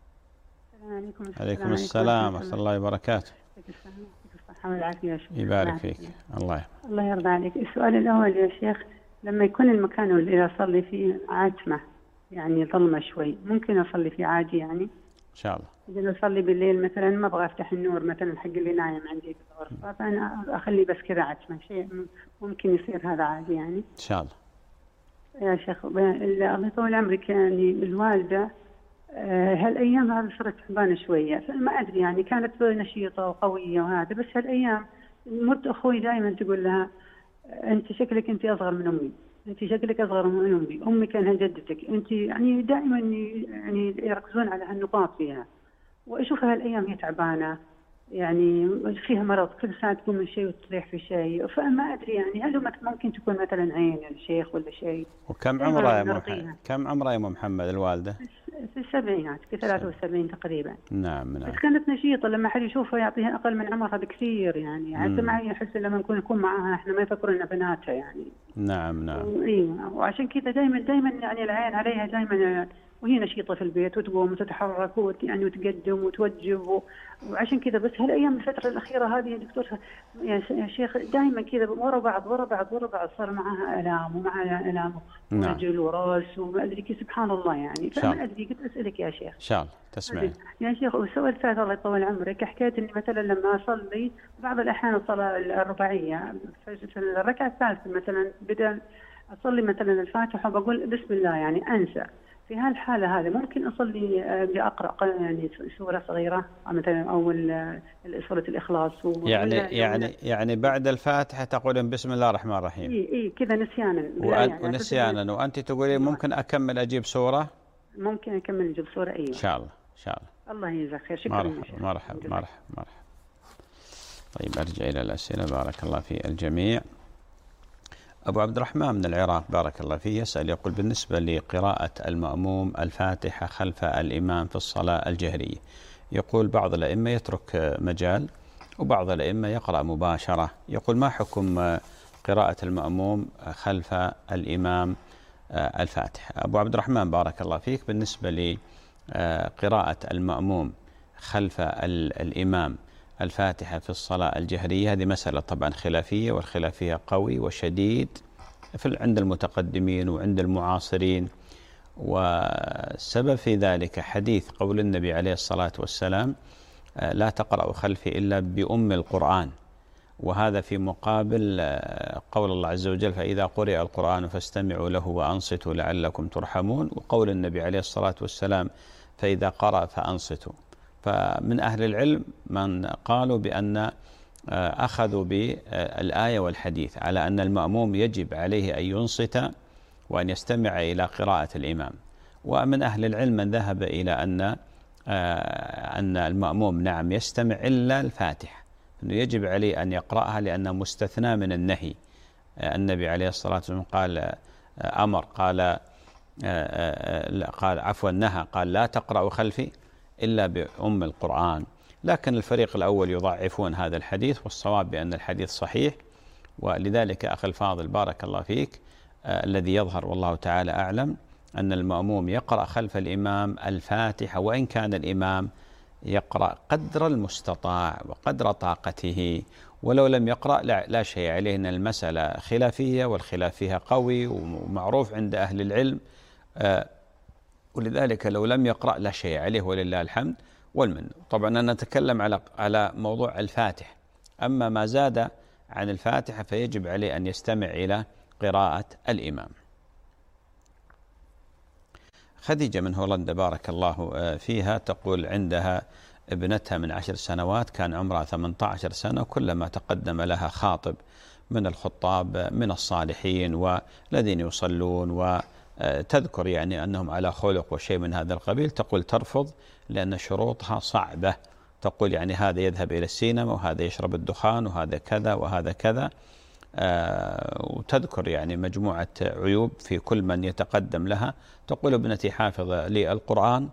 عليكم السلام. عليكم السلام ورحمة الله وبركاته. الصحة والعافية. يبارك فيك. الله الله يرضى عليك. السؤال الأول يا شيخ، لما يكون المكان اللي أصلي فيه عتمة يعني ظلمة شوي ممكن أصلي فيه عادي يعني؟ إن شاء الله. إذا أصلي بالليل مثلا ما أبغى أفتح النور مثلا حق اللي نايم عندي في الغرفة، فأنا أخلي بس كذا عتمة، شيء ممكن يصير هذا عادي يعني؟ إن شاء الله. يا شيخ الله يطول عمرك، يعني الوالدة هالأيام هذه صارت تعبانة شوية، فما أدري يعني كانت نشيطة وقوية وهذا، بس هالأيام مرت أخوي دائما تقول لها أنت شكلك أنت أصغر من أمي، أنت شكلك أصغر من أمي، أمي كانها جدتك، أنت يعني دائما يعني يركزون على هالنقاط فيها، وأشوفها هالأيام هي تعبانة يعني فيها مرض كل ساعة تقوم من شيء وتطيح في شيء، فما أدري يعني هل ممكن تكون مثلا عين الشيخ ولا شيء. وكم عمرها يا محمد؟ كم عمرها يا محمد الوالدة؟ في السبعينات في ثلاثة وسبعين تقريبا. نعم نعم. بس كانت نشيطة، لما حد يشوفها يعطيها أقل من عمرها بكثير يعني، حتى معي أحس لما نكون نكون معاها إحنا ما يفكرون إن بناتها يعني. نعم نعم. إيوه، وعشان كذا دائما دائما يعني العين عليها دائما وهي نشيطة في البيت وتقوم وتتحرك وت يعني وتقدم وتوجب، وعشان كذا بس هالأيام الفترة الأخيرة هذه يا دكتور يا شيخ دائما كذا ورا بعض ورا بعض ورا بعض صار معها آلام ومعها آلام رجل وراس وما أدري كيف سبحان الله يعني، فما أدري قلت أسألك يا شيخ. إن شاء الله تسمعين. يا شيخ والسؤال الثالث الله يطول عمرك، حكيت إني مثلا لما أصلي بعض الأحيان الصلاة الرباعية في الركعة الثالثة مثلا بدل أصلي مثلا الفاتحة وبقول بسم الله يعني أنسى، في هالحالة هذه ممكن أصلي بأقرأ يعني سورة صغيرة مثلا أو سورة الإخلاص يعني يعني يعني بعد الفاتحة تقولين بسم الله الرحمن الرحيم. إيه إيه كذا نسيانا. يعني ونسيانا وأنت تقولين ممكن أكمل أجيب سورة؟ ممكن أكمل أجيب سورة أيوة. إن شاء الله إن شاء الله. الله يجزاك خير. شكرا. مرحبا مرحبا مرحبا مرحبا. طيب أرجع إلى الأسئلة. بارك الله في الجميع. أبو عبد الرحمن من العراق بارك الله فيه يسأل يقول: بالنسبة لقراءة المأموم الفاتحة خلف الإمام في الصلاة الجهرية، يقول بعض الأئمة يترك مجال وبعض الأئمة يقرأ مباشرة، يقول ما حكم قراءة المأموم خلف الإمام الفاتحة؟ أبو عبد الرحمن بارك الله فيك، بالنسبة لقراءة المأموم خلف الإمام الفاتحة في الصلاة الجهرية هذه مسألة طبعا خلافية، والخلافية قوي وشديد في عند المتقدمين وعند المعاصرين، والسبب في ذلك حديث قول النبي عليه الصلاة والسلام: لا تقرأ خلفي إلا بأم القرآن، وهذا في مقابل قول الله عز وجل: فإذا قرئ القرآن فاستمعوا له وأنصتوا لعلكم ترحمون، وقول النبي عليه الصلاة والسلام: فإذا قرأ فأنصتوا. فمن أهل العلم من قالوا بأن أخذوا بالآية والحديث على أن المأموم يجب عليه أن ينصت وأن يستمع إلى قراءة الإمام، ومن أهل العلم من ذهب إلى أن أن المأموم نعم يستمع إلا الفاتحة، أنه يجب عليه أن يقرأها لأنها مستثنى من النهي. النبي عليه الصلاة والسلام قال أمر قال قال عفوا نهى قال: لا تقرأوا خلفي إلا بأم القرآن. لكن الفريق الأول يضعفون هذا الحديث، والصواب بأن الحديث صحيح. ولذلك أخي الفاضل بارك الله فيك، آه الذي يظهر والله تعالى أعلم أن المأموم يقرأ خلف الإمام الفاتحة، وإن كان الإمام يقرأ قدر المستطاع وقدر طاقته، ولو لم يقرأ لا, لا شيء عليه، أن المسألة خلافية والخلاف فيها قوي ومعروف عند أهل العلم، آه ولذلك لو لم يقرأ لا شيء عليه ولله الحمد والمن. طبعا أنا نتكلم على على موضوع الفاتح، أما ما زاد عن الفاتحة فيجب عليه أن يستمع إلى قراءة الإمام. خديجة من هولندا بارك الله فيها تقول عندها ابنتها من عشر سنوات كان عمرها ثمانية عشر سنة، كلما تقدم لها خاطب من الخطاب من الصالحين والذين يصلون وتذكر يعني أنهم على خلق وشيء من هذا القبيل، تقول ترفض لأن شروطها صعبة. تقول يعني هذا يذهب إلى السينما وهذا يشرب الدخان وهذا كذا وهذا كذا، آه وتذكر يعني مجموعة عيوب في كل من يتقدم لها. تقول ابنتي حافظة للقرآن،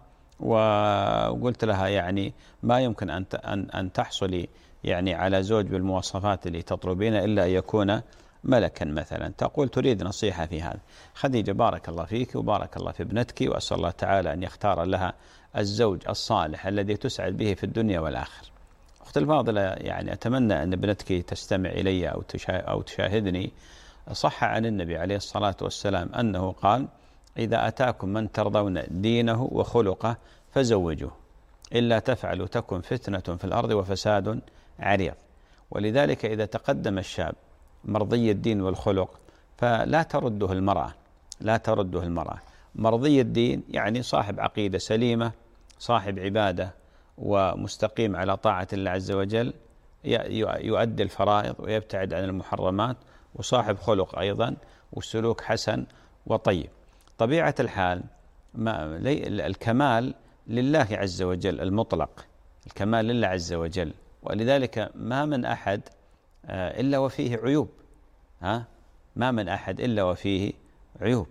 وقلت لها يعني ما يمكن أن أن تحصلي يعني على زوج بالمواصفات اللي تطلبين إلا أن يكون ملكا مثلا. تقول تريد نصيحة في هذا. خديجة بارك الله فيك وبارك الله في ابنتك، وأسأل الله تعالى أن يختار لها الزوج الصالح الذي تسعد به في الدنيا والآخر. أختي الفاضلة يعني أتمنى أن ابنتك تستمع إلي أو أو تشاهدني. صح عن النبي عليه الصلاة والسلام أنه قال: إذا أتاكم من ترضون دينه وخلقه فزوجوه، إلا تفعلوا تكن فتنة في الأرض وفساد عريض. ولذلك إذا تقدم الشاب مرضي الدين والخلق فلا ترده المرأة، لا ترده المرأة. مرضي الدين يعني صاحب عقيدة سليمة، صاحب عبادة ومستقيم على طاعة الله عز وجل، يؤدي الفرائض ويبتعد عن المحرمات، وصاحب خلق أيضا وسلوك حسن وطيب. طبيعة الحال ما الكمال لله عز وجل المطلق، الكمال لله عز وجل، ولذلك ما من أحد إلا وفيه عيوب، ها ما من أحد إلا وفيه عيوب.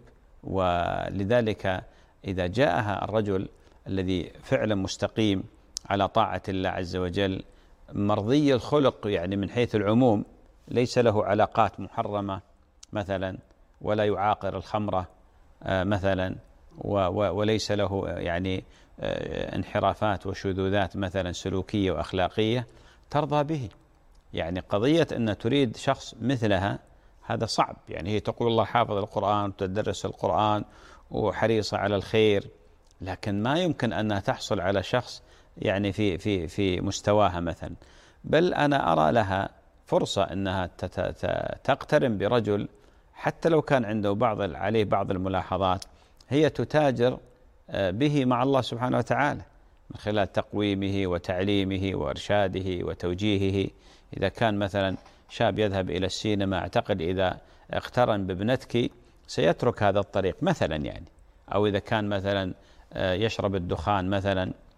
ولذلك إذا جاءها الرجل الذي فعلا مستقيم على طاعة الله عز وجل مرضي الخلق يعني من حيث العموم، ليس له علاقات محرمة مثلا، ولا يعاقر الخمرة مثلا، وليس له يعني انحرافات وشذوذات مثلا سلوكية وأخلاقية، ترضى به. يعني قضية أن تريد شخص مثلها هذا صعب. يعني هي تقول الله حافظ القرآن وتدرس القرآن وحريصة على الخير، لكن ما يمكن أنها تحصل على شخص يعني في في في مستواها مثلا. بل أنا أرى لها فرصة أنها تقترن برجل حتى لو كان عنده بعض عليه بعض الملاحظات، هي تتاجر به مع الله سبحانه وتعالى من خلال تقويمه وتعليمه وإرشاده وتوجيهه. إذا كان مثلا شاب يذهب إلى السينما، أعتقد إذا اقترن بابنتك سيترك هذا الطريق مثلا يعني. أو إذا كان مثلا يشرب الدخان مثلا،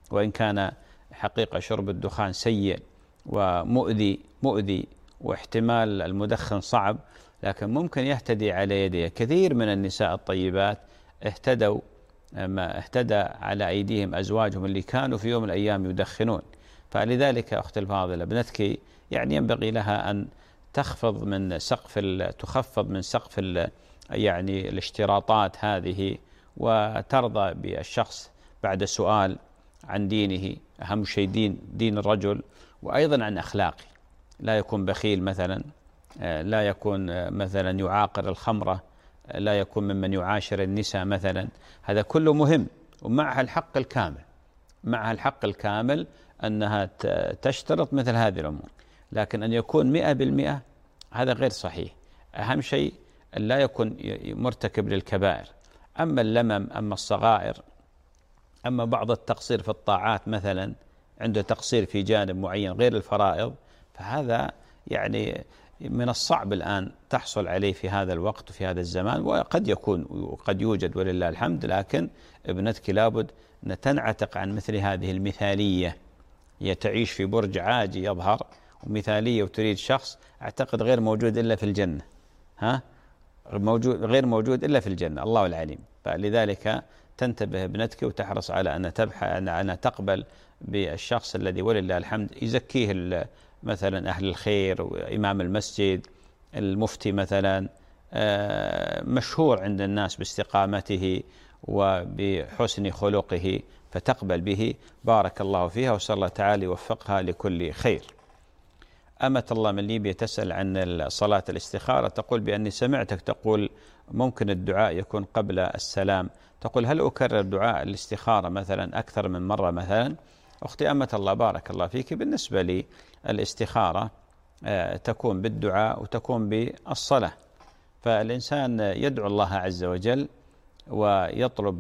وإن كان حقيقة شرب الدخان سيء ومؤذي مؤذي واحتمال المدخن صعب، لكن ممكن يهتدي على يديه. كثير من النساء الطيبات اهتدوا ما اهتدى على أيديهم أزواجهم اللي كانوا في يوم من الأيام يدخنون. فلذلك أختي الفاضلة ابنتك يعني ينبغي لها أن تخفض من سقف تخفض من سقف ال يعني الاشتراطات هذه، وترضى بالشخص بعد سؤال عن دينه، أهم شيء دين دين الرجل، وأيضا عن أخلاقه، لا يكون بخيل مثلا، لا يكون مثلا يعاقر الخمرة، لا يكون ممن يعاشر النساء مثلا. هذا كله مهم، ومعها الحق الكامل معها الحق الكامل أنها تشترط مثل هذه الأمور، لكن أن يكون مئة بالمئة هذا غير صحيح. أهم شيء أن لا يكون مرتكب للكبائر. أما اللمم، أما الصغائر، أما بعض التقصير في الطاعات مثلا، عنده تقصير في جانب معين غير الفرائض، فهذا يعني من الصعب الآن تحصل عليه في هذا الوقت وفي هذا الزمان، وقد يكون وقد يوجد ولله الحمد. لكن ابنتك لابد أن تنعتق عن مثل هذه المثالية. هي تعيش في برج عاجي يظهر ومثالية، وتريد شخص أعتقد غير موجود إلا في الجنة، ها موجود غير موجود إلا في الجنة، الله العليم. فلذلك تنتبه ابنتك وتحرص على أن تبحث أن تقبل بالشخص الذي ولله الحمد يزكيه مثلا أهل الخير، وإمام المسجد، المفتي مثلا، مشهور عند الناس باستقامته وبحسن خلقه، فتقبل به. بارك الله فيها، وصلى الله تعالى يوفقها لكل خير. أمة الله من ليبيا تسأل عن صلاة الاستخارة، تقول بأني سمعتك تقول ممكن الدعاء يكون قبل السلام. تقول هل أكرر دعاء الاستخارة مثلا أكثر من مرة مثلا؟ أختي أمة الله بارك الله فيك، بالنسبة لي الاستخارة تكون بالدعاء وتكون بالصلاة، فالإنسان يدعو الله عز وجل ويطلب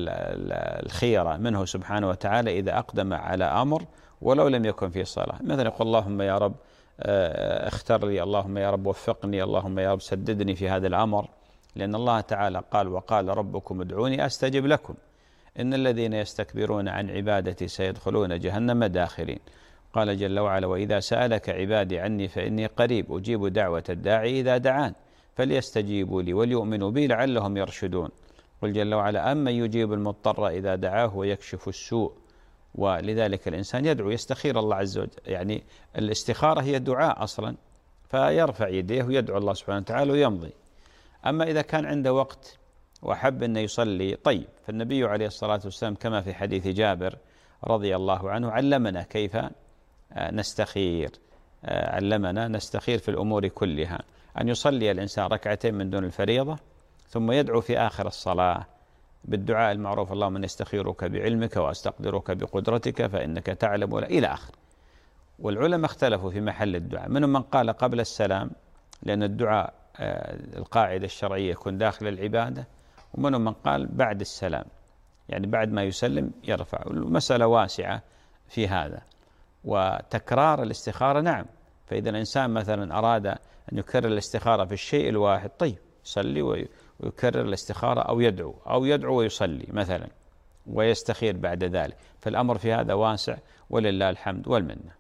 الخير منه سبحانه وتعالى إذا أقدم على أمر ولو لم يكن في صلاة. مثلا يقول اللهم يا رب اختر لي، اللهم يا رب وفقني، اللهم يا رب سددني في هذا الأمر، لأن الله تعالى قال وقال ربكم ادعوني أستجب لكم إن الذين يستكبرون عن عبادتي سيدخلون جهنم داخرين. قال جل وعلا وإذا سألك عبادي عني فإني قريب أجيب دعوة الداعي إذا دعان فليستجيبوا لي وليؤمنوا بي لعلهم يرشدون. قل جل وعلا أمن يجيب المضطر إذا دعاه ويكشف السوء. ولذلك الإنسان يدعو يستخير الله عز وجل، يعني الاستخارة هي دعاء أصلا، فيرفع يديه ويدعو الله سبحانه وتعالى ويمضي. أما إذا كان عنده وقت وحب أن يصلي طيب، فالنبي عليه الصلاة والسلام كما في حديث جابر رضي الله عنه علمنا كيف نستخير، علمنا نستخير في الأمور كلها، أن يصلي الإنسان ركعتين من دون الفريضة ثم يدعو في آخر الصلاة بالدعاء المعروف اللهم نستخيرك بعلمك وأستقدرك بقدرتك فإنك تعلم ولا إلى آخر. والعلماء اختلفوا في محل الدعاء، منهم من قال قبل السلام لأن الدعاء القاعدة الشرعية يكون داخل العبادة، ومنهم من قال بعد السلام، يعني بعد ما يسلم يرفع. المسألة واسعة في هذا. وتكرار الاستخارة نعم، فإذا الإنسان مثلا أراد أن يكرر الاستخارة في الشيء الواحد طيب يصلي ويكرر الاستخارة، أو يدعو أو يدعو ويصلي مثلا ويستخير بعد ذلك، فالأمر في هذا واسع ولله الحمد والمنة.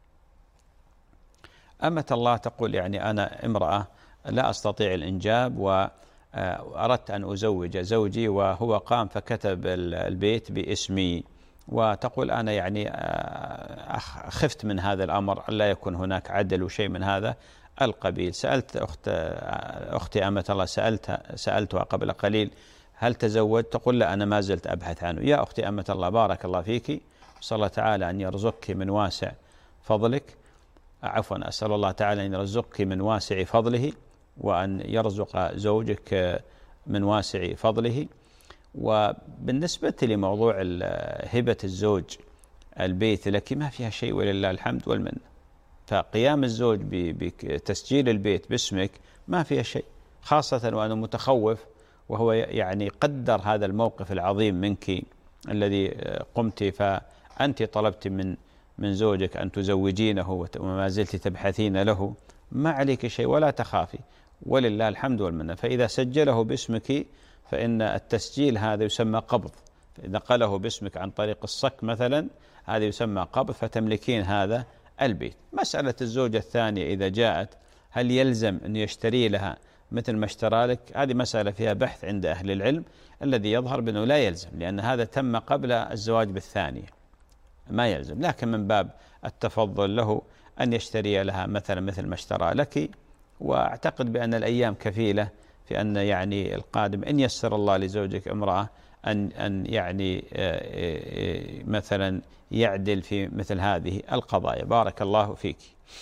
أمة الله تقول يعني أنا امرأة لا أستطيع الإنجاب وأردت أن أزوج زوجي وهو قام فكتب البيت باسمي، وتقول أنا يعني خفت من هذا الأمر لا يكون هناك عدل وشيء من هذا القبيل. سألت أخت أختي أمة الله سألتها سألتها قبل قليل هل تزوج؟ تقول لا أنا ما زلت أبحث عنه. يا أختي أمة الله بارك الله فيك، صلى الله تعالى أن يرزقك من واسع فضلك، عفوا أسأل الله تعالى أن يرزقك من واسع فضله وأن يرزق زوجك من واسع فضله. وبالنسبة لموضوع هبة الزوج البيت لك ما فيها شيء ولله الحمد والمنة، فقيام الزوج بتسجيل البيت باسمك ما فيها شيء، خاصة وأنا متخوف وهو يعني قدر هذا الموقف العظيم منك الذي قمت، فأنت طلبت من من زوجك أن تزوجينه وما زلت تبحثين له، ما عليك شيء ولا تخافي ولله الحمد والمنة. فإذا سجله باسمك فإن التسجيل هذا يسمى قبض، نقله باسمك عن طريق الصك مثلا، هذا يسمى قبض، فتملكين هذا البيت. مسألة الزوجة الثانية إذا جاءت هل يلزم أن يشتري لها مثل ما اشترى لك؟ هذه مسألة فيها بحث عند أهل العلم. الذي يظهر بأنه لا يلزم، لأن هذا تم قبل الزواج بالثانية، ما يلزم، لكن من باب التفضل له أن يشتري لها مثلا مثل ما اشترى لك. وأعتقد بأن الأيام كفيلة في أن يعني القادم إن يسر الله لزوجك امرأة أن أن يعني مثلا يعدل في مثل هذه القضايا. بارك الله فيك.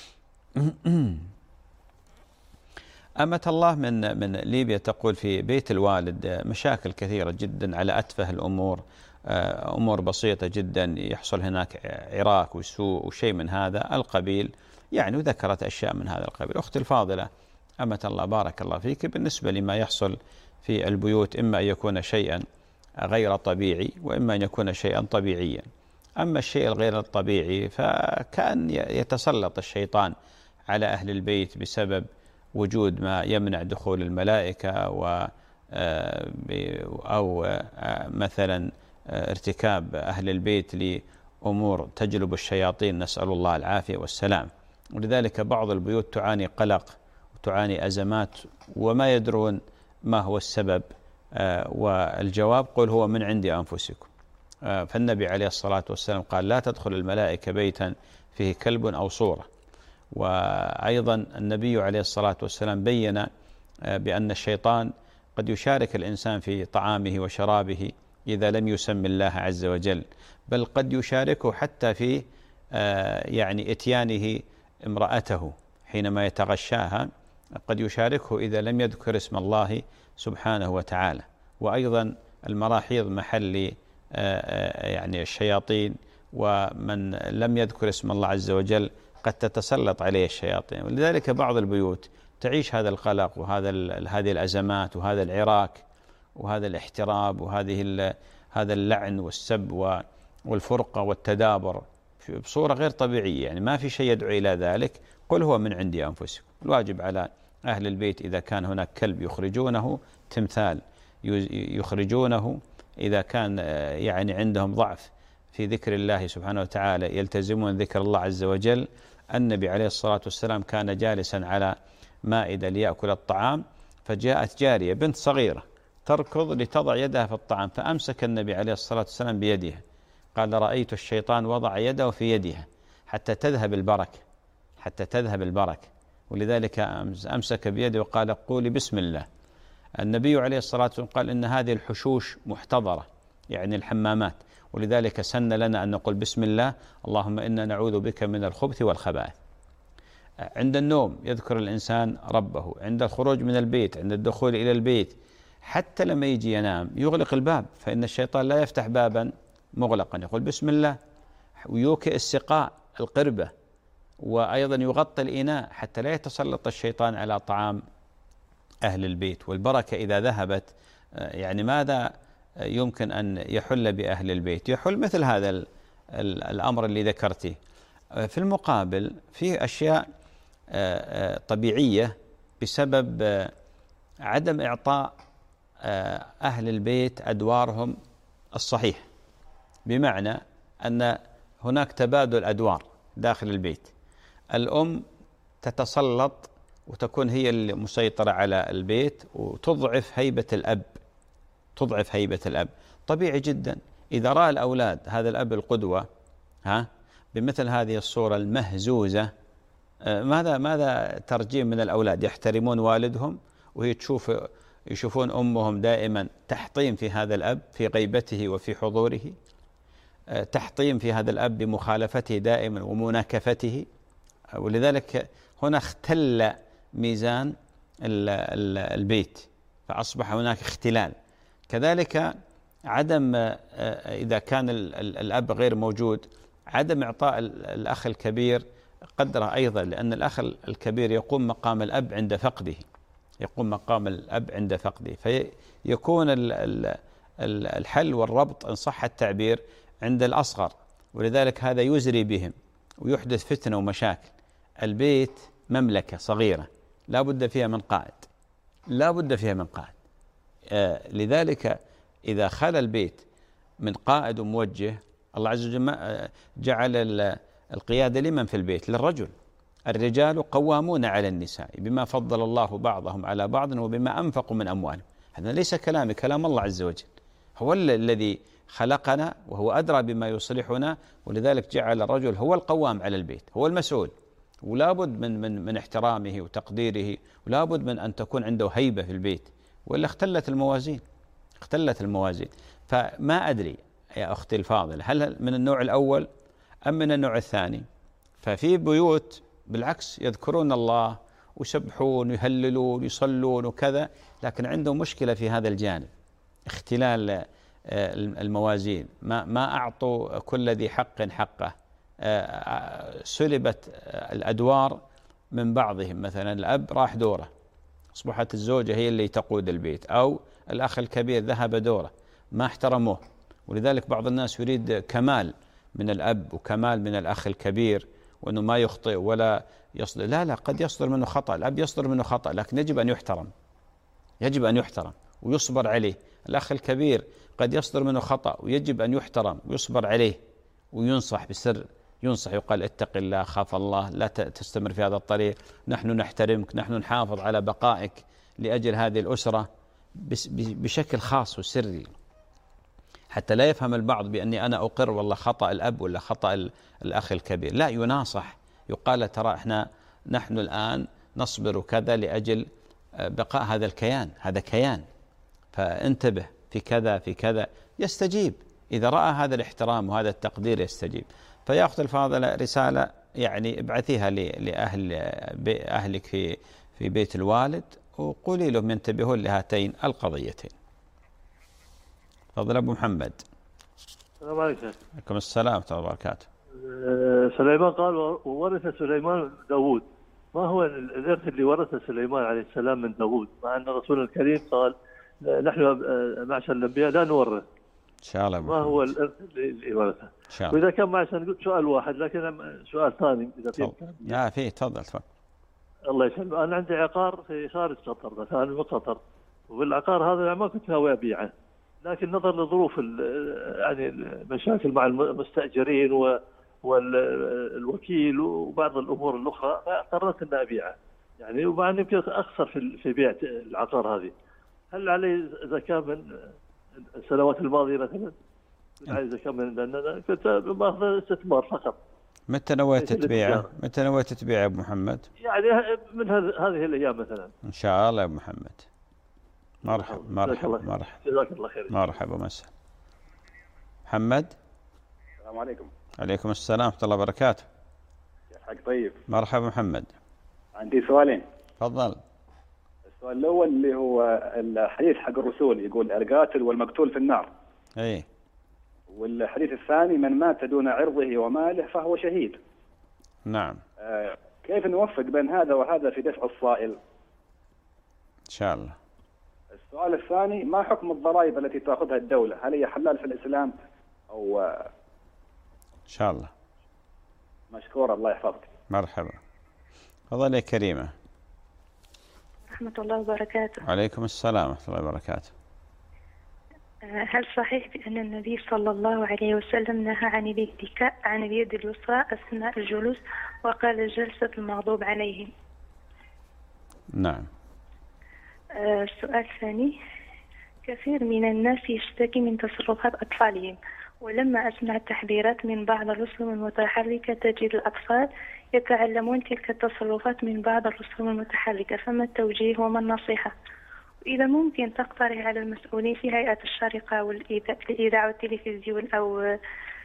أمة الله من من ليبيا تقول في بيت الوالد مشاكل كثيرة جدا على أتفه الأمور، أمور بسيطة جدا، يحصل هناك عراك وسوء وشيء من هذا القبيل يعني، وذكرت أشياء من هذا القبيل. أختي الفاضلة أمة الله بارك الله فيك، بالنسبة لما يحصل في البيوت إما أن يكون شيئا غير طبيعي وإما أن يكون شيئا طبيعيا. أما الشيء الغير الطبيعي فكان يتسلط الشيطان على أهل البيت بسبب وجود ما يمنع دخول الملائكة و أو مثلا ارتكاب أهل البيت لأمور تجلب الشياطين، نسأل الله العافية والسلام. ولذلك بعض البيوت تعاني قلق وتعاني أزمات وما يدرون ما هو السبب، والجواب قل هو من عند أنفسكم. فالنبي عليه الصلاة والسلام قال لا تدخل الملائكة بيتا فيه كلب أو صورة. وأيضا النبي عليه الصلاة والسلام بين بأن الشيطان قد يشارك الإنسان في طعامه وشرابه إذا لم يسم الله عز وجل، بل قد يشاركه حتى في يعني إتيانه امرأته حينما يتغشاها، قد يشاركه إذا لم يذكر اسم الله سبحانه وتعالى. وأيضا المراحيض محل يعني الشياطين، ومن لم يذكر اسم الله عز وجل قد تتسلط عليه الشياطين. ولذلك بعض البيوت تعيش هذا القلق وهذا هذه الأزمات وهذا العراك وهذا الاحتراب وهذه هذا اللعن والسب والفرقة والتدابر بصورة غير طبيعية، يعني ما في شيء يدعو إلى ذلك. قل هو من عند أنفسكم. الواجب على أهل البيت إذا كان هناك كلب يخرجونه، تمثال يخرجونه، إذا كان يعني عندهم ضعف في ذكر الله سبحانه وتعالى يلتزمون ذكر الله عز وجل. النبي عليه الصلاة والسلام كان جالسا على مائدة ليأكل الطعام، فجاءت جارية بنت صغيرة تركض لتضع يدها في الطعام، فأمسك النبي عليه الصلاة والسلام بيدها، قال رأيت الشيطان وضع يده في يدها حتى تذهب البركة، حتى تذهب البركة. ولذلك أمسك بيده وقال قولي بسم الله. النبي عليه الصلاة والسلام قال إن هذه الحشوش محتضرة، يعني الحمامات، ولذلك سن لنا أن نقول بسم الله اللهم إنا نعوذ بك من الخبث والخبائث. عند النوم يذكر الإنسان ربه، عند الخروج من البيت، عند الدخول إلى البيت، حتى لما يجي ينام يغلق الباب، فإن الشيطان لا يفتح بابا مغلقا، يقول بسم الله، ويوكئ السقاء القربة، وأيضا يغطي الإناء حتى لا يتسلط الشيطان على طعام أهل البيت. والبركة إذا ذهبت يعني ماذا يمكن أن يحل بأهل البيت؟ يحل مثل هذا ال ال الأمر اللي ذكرته. في المقابل في أشياء طبيعية بسبب عدم إعطاء أهل البيت أدوارهم الصحيح، بمعنى أن هناك تبادل أدوار داخل البيت. الأم تتسلط وتكون هي المسيطرة على البيت وتضعف هيبة الأب، تضعف هيبة الأب. طبيعي جدا إذا رأى الأولاد هذا الأب القدوة ها بمثل هذه الصورة المهزوزة، ماذا ماذا ترجين من الأولاد؟ يحترمون والدهم، وهي تشوف يشوفون أمهم دائما تحطيم في هذا الأب في غيبته وفي حضوره، تحطيم في هذا الأب بمخالفته دائما ومناكفته. ولذلك هنا اختل ميزان البيت، فأصبح هناك اختلال. كذلك عدم إذا كان الأب غير موجود، عدم إعطاء الأخ الكبير قدره أيضا، لأن الأخ الكبير يقوم مقام الأب عند فقده، يقوم مقام الأب عند فقده، فيكون الحل والربط إن صح التعبير عند الأصغر. ولذلك هذا يزري بهم ويحدث فتنة ومشاكل. البيت مملكة صغيرة لا بد فيها من قائد، لا بد فيها من قائد. آه لذلك إذا خلى البيت من قائد وموجه. الله عز وجل جعل القيادة لمن في البيت؟ للرجل. الرجال قوامون على النساء بما فضل الله بعضهم على بعض وبما أنفقوا من أموالهم. هذا ليس كلامي، كلام الله عز وجل، هو الذي خلقنا وهو أدرى بما يصلحنا، ولذلك جعل الرجل هو القوام على البيت، هو المسؤول، ولا بد من من من احترامه وتقديره، ولا بد من أن تكون عنده هيبة في البيت، وإلا اختلت الموازين اختلت الموازين. فما أدري يا أختي الفاضلة هل من النوع الأول أم من النوع الثاني؟ ففي بيوت بالعكس يذكرون الله ويسبحون ويهللون ويصلون وكذا، لكن عندهم مشكلة في هذا الجانب، اختلال الموازين، ما ما أعطوا كل ذي حق حقه، سلبت الأدوار من بعضهم. مثلا الأب راح دوره، أصبحت الزوجة هي اللي تقود البيت، أو الأخ الكبير ذهب دوره، ما احترموه. ولذلك بعض الناس يريد كمال من الأب وكمال من الأخ الكبير، وأنه ما يخطئ ولا يصدر. لا لا قد يصدر منه خطأ، الأب يصدر منه خطأ، لكن يجب أن يحترم، يجب أن يحترم ويصبر عليه. الأخ الكبير قد يصدر منه خطأ ويجب أن يحترم ويصبر عليه وينصح بسر، ينصح يقال اتق الله، خاف الله، لا تستمر في هذا الطريق، نحن نحترمك، نحن نحافظ على بقائك لأجل هذه الأسرة بشكل خاص وسري، حتى لا يفهم البعض بأني أنا أقر والله خطأ الأب ولا خطأ الأخ الكبير. لا، يناصح، يقال ترى احنا نحن الآن نصبر كذا لأجل بقاء هذا الكيان، هذا كيان، فانتبه في كذا في كذا، يستجيب إذا رأى هذا الاحترام وهذا التقدير يستجيب. فيا أخت الفاضلة رسالة يعني ابعثيها لأهل أهلك في في بيت الوالد، وقولي لهم ينتبهون لهاتين القضيتين. تفضل أبو محمد. السلام عليكم. عليكم السلام ورحمة الله وبركاته. سليمان قال وورث سليمان داود، ما هو الإرث اللي ورثه سليمان عليه السلام من داود، مع أن الرسول الكريم قال نحن معشر الأنبياء لا نورث. إن شاء الله. ما هو الإرث اللي ورثه؟ إن شاء الله. وإذا كان معي سنقول سؤال واحد، لكن سؤال ثاني إذا في. لا في، تفضل تفضل. الله يسلمك. أنا عندي عقار في خارج قطر، بس أنا من قطر، والعقار هذا ما كنت ناوي أبيعه، لكن نظر لظروف يعني المشاكل مع المستأجرين و والوكيل وبعض الأمور الأخرى، فقررت أن أبيعه يعني، ومع أن يمكن أخسر في في بيع العقار هذه. هل علي زكاة من السنوات الماضية مثلا؟ علي زكاة من، لأن أنا كنت باخذ استثمار فقط. متى نويت تبيعه؟ متى نويت تبيعه يا أبو محمد؟ يعني من هذه الأيام مثلا. إن شاء الله يا أبو محمد. مرحبا مرحبا مرحبا. جزاك الله خير. مرحبا ومسهلا. محمد. السلام عليكم. عليكم السلام ورحمة الله وبركاته. كيف حالك؟ طيب. مرحبا محمد. عندي سؤالين. تفضل. السؤال الأول اللي هو الحديث حق الرسول يقول القاتل والمقتول في النار. اي. والحديث الثاني من مات دون عرضه وماله فهو شهيد. نعم. آه كيف نوفق بين هذا وهذا في دفع الصائل؟ إن شاء الله. السؤال الثاني، ما حكم الضرائب التي تأخذها الدولة؟ هل هي حلال في الإسلام أو؟ إن شاء الله. مشكور، الله يحفظك. مرحبا. تفضل يا كريمة. ورحمة الله وبركاته. وعليكم السلام ورحمة الله وبركاته. هل صحيح بأن النبي صلى الله عليه وسلم نهى عن الاتكاء عن اليد اليسرى أثناء الجلوس وقال جلسة المغضوب عليهم؟ نعم. السؤال الثاني، كثير من الناس يشتكي من تصرفات أطفالهم، ولما أسمع التحذيرات من بعض الرسوم المتحركة تجد الأطفال يتعلمون تلك التصرفات من بعض الرسوم المتحركة، فما التوجيه وما النصيحة؟ وإذا ممكن تقترح على المسؤولين في هيئة الشرطة والإذاعة والتلفزيون أو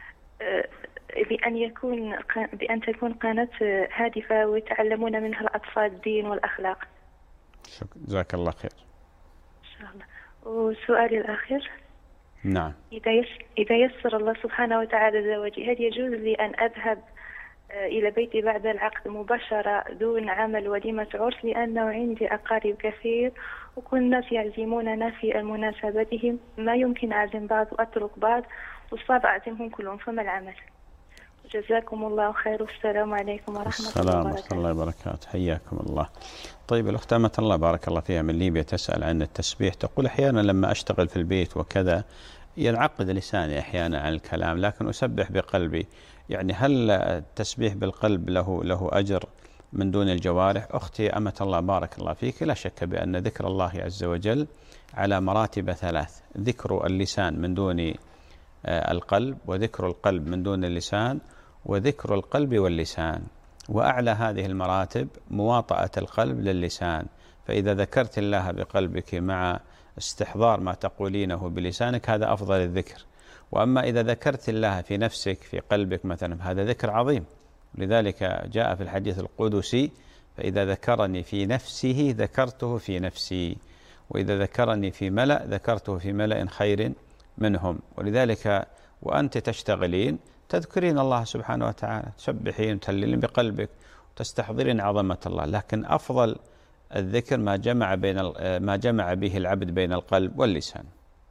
بأن يكون بأن تكون قناة هادفة ويتعلمون منها الأطفال الدين والأخلاق. شكرا، جزاك الله خير. إن شاء الله. وسؤالي الأخير. نعم. إذا إذا يسر الله سبحانه وتعالى زواجي، هل يجوز لي أن أذهب إلى بيتي بعد العقد مباشرة دون عمل وليمة عرس؟ لأنه عندي أقارب كثير وكل الناس يعزموننا في مناسباتهم، ما يمكن أعزم بعض وأترك بعض، وصعب أعزمهم كلهم، فما العمل؟ جزاكم الله خير، والسلام عليكم ورحمة الله وبركاته. السلام ورحمة الله وبركاته، حياكم الله. طيب الأخت أمة الله بارك الله فيها من ليبيا تسأل عن التسبيح، تقول أحيانا لما أشتغل في البيت وكذا ينعقد لساني أحيانا عن الكلام، لكن أسبح بقلبي. يعني هل التسبيح بالقلب له له أجر من دون الجوارح؟ أختي أمة الله بارك الله فيك، لا شك بأن ذكر الله عز وجل على مراتب ثلاث: ذكر اللسان من دون القلب، وذكر القلب من دون اللسان، وذكر القلب واللسان. وأعلى هذه المراتب مواطأة القلب للسان، فإذا ذكرت الله بقلبك مع استحضار ما تقولينه بلسانك هذا أفضل الذكر. وأما إذا ذكرت الله في نفسك في قلبك مثلا هذا ذكر عظيم، لذلك جاء في الحديث القدسي: فإذا ذكرني في نفسه ذكرته في نفسي، وإذا ذكرني في ملأ ذكرته في ملأ خير منهم. ولذلك وأنت تشتغلين تذكرين الله سبحانه وتعالى، تسبحين وتهللين بقلبك وتستحضرين عظمة الله. لكن أفضل الذكر ما جمع بين ما جمع به العبد بين القلب واللسان.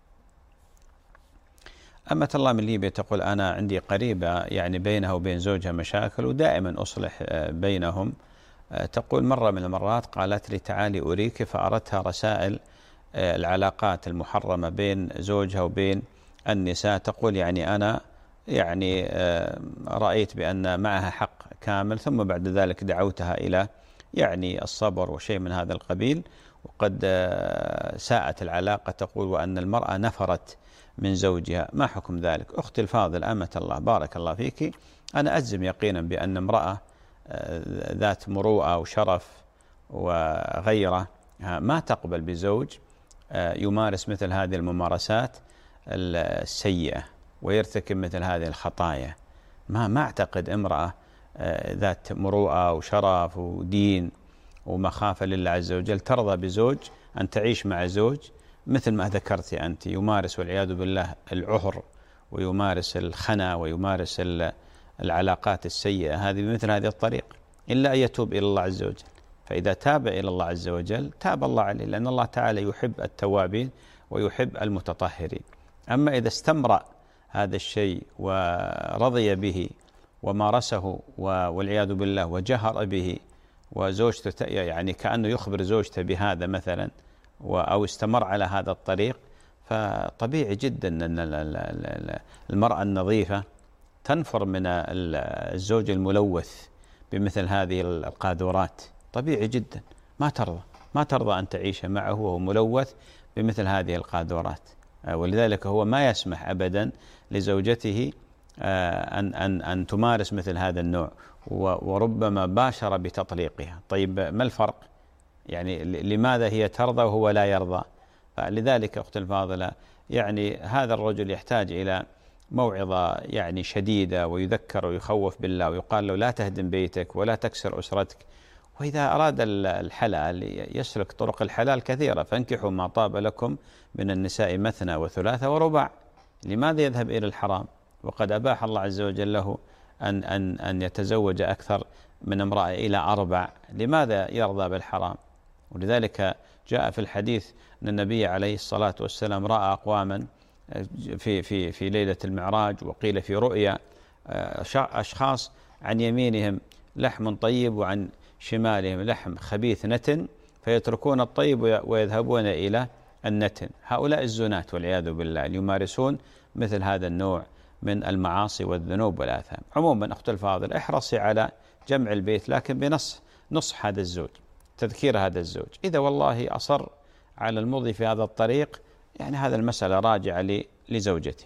أمة الله من ليبيا تقول: أنا عندي قريبة يعني بينها وبين زوجها مشاكل ودائما أصلح بينهم. تقول مرة من المرات قالت لي: تعالي أريك، فأردتها رسائل العلاقات المحرمة بين زوجها وبين النساء. تقول: يعني أنا يعني رأيت بأن معها حق كامل، ثم بعد ذلك دعوتها إلى يعني الصبر وشيء من هذا القبيل، وقد ساءت العلاقة. تقول: وأن المرأة نفرت من زوجها، ما حكم ذلك؟ أختي الفاضل أمة الله بارك الله فيك، أنا أجزم يقينا بأن امرأة ذات مروءة وشرف وغيرة ما تقبل بزوج يمارس مثل هذه الممارسات السيئة ويرتكب مثل هذه الخطايا. ما ما أعتقد امرأة ذات مروءة وشرف ودين ومخافة لله عز وجل ترضى بزوج أن تعيش مع زوج مثل ما ذكرتي أنت، يمارس والعياذ بالله العهر ويمارس الخنا ويمارس العلاقات السيئة هذه بمثل هذه الطريقة، إلا أن يتوب إلى الله عز وجل. فإذا تاب إلى الله عز وجل تاب الله عليه، لأن الله تعالى يحب التوابين ويحب المتطهرين. أما إذا استمرأ هذا الشيء ورضي به ومارسه والعياذ بالله وجهر به، وزوجته يعني كأنه يخبر زوجته بهذا مثلا، أو استمر على هذا الطريق، فطبيعي جدا أن المرأة النظيفة تنفر من الزوج الملوث بمثل هذه القاذورات. طبيعي جدا ما ترضى ما ترضى أن تعيش معه وهو ملوث بمثل هذه القاذورات. ولذلك هو ما يسمح أبدا لزوجته أن أن أن تمارس مثل هذا النوع، وربما باشر بتطليقها. طيب ما الفرق؟ يعني لماذا هي ترضى وهو لا يرضى؟ فلذلك أختي الفاضلة يعني هذا الرجل يحتاج إلى موعظة يعني شديدة، ويذكر ويخوف بالله، ويقال له: لا تهدم بيتك ولا تكسر أسرتك. وإذا أراد الحلال يسلك طرق الحلال كثيرة، فانكحوا ما طاب لكم من النساء مثنى وثلاثة ورباع. لماذا يذهب إلى الحرام وقد أباح الله عز وجل له أن أن أن يتزوج أكثر من امرأة إلى أربع؟ لماذا يرضى بالحرام؟ ولذلك جاء في الحديث أن النبي عليه الصلاة والسلام رأى أقواما في في في ليلة المعراج، وقيل في رؤيا، أشخاص عن يمينهم لحم طيب وعن شمالهم لحم خبيث نتن، فيتركون الطيب ويذهبون إلى النتن. هؤلاء الزنات والعياذ بالله يمارسون مثل هذا النوع من المعاصي والذنوب والآثام. عموما أخت الفاضل احرصي على جمع البيت، لكن بنص نصح هذا الزوج، تذكير هذا الزوج. إذا والله أصر على المضي في هذا الطريق يعني هذا المسألة راجعة لزوجته.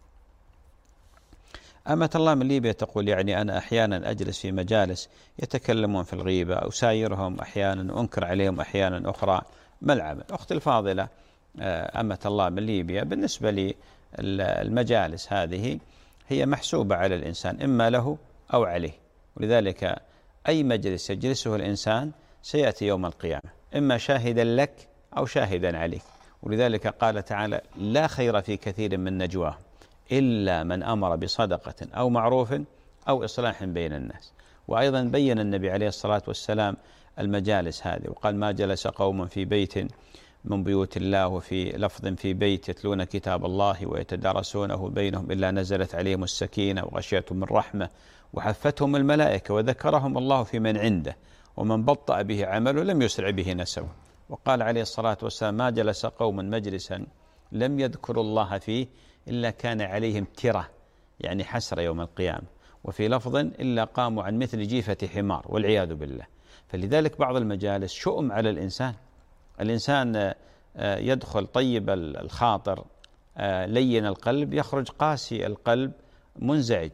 أمة الله من ليبيا تقول: يعني أنا أحيانا أجلس في مجالس يتكلمون في الغيبة، أسايرهم أحيانا وأنكر عليهم أحيانا أخرى، ما العمل؟ أختي الفاضلة أمة الله من ليبيا، بالنسبة للمجالس هذه هي محسوبة على الإنسان، إما له أو عليه. ولذلك أي مجلس يجلسه الإنسان سيأتي يوم القيامة إما شاهدا لك أو شاهدا عليك. ولذلك قال تعالى: لا خير في كثير من نجواهم إلا من أمر بصدقة أو معروف أو إصلاح بين الناس. وأيضا بين النبي عليه الصلاة والسلام المجالس هذه، وقال: ما جلس قوم في بيت من بيوت الله، وفي لفظ في بيت يتلون كتاب الله ويتدارسونه بينهم إلا نزلت عليهم السكينة وغشيتهم الرحمة وحفتهم الملائكة وذكرهم الله في من عنده ومن بطأ به عمله لم يسرع به نسبه. وقال عليه الصلاة والسلام: ما جلس قوم مجلسا لم يذكروا الله فيه إلا كان عليهم ترة يعني حسرة يوم القيامة، وفي لفظ إلا قاموا عن مثل جيفة حمار والعياذ بالله. فلذلك بعض المجالس شؤم على الإنسان. الإنسان يدخل طيب الخاطر لين القلب، يخرج قاسي القلب منزعج،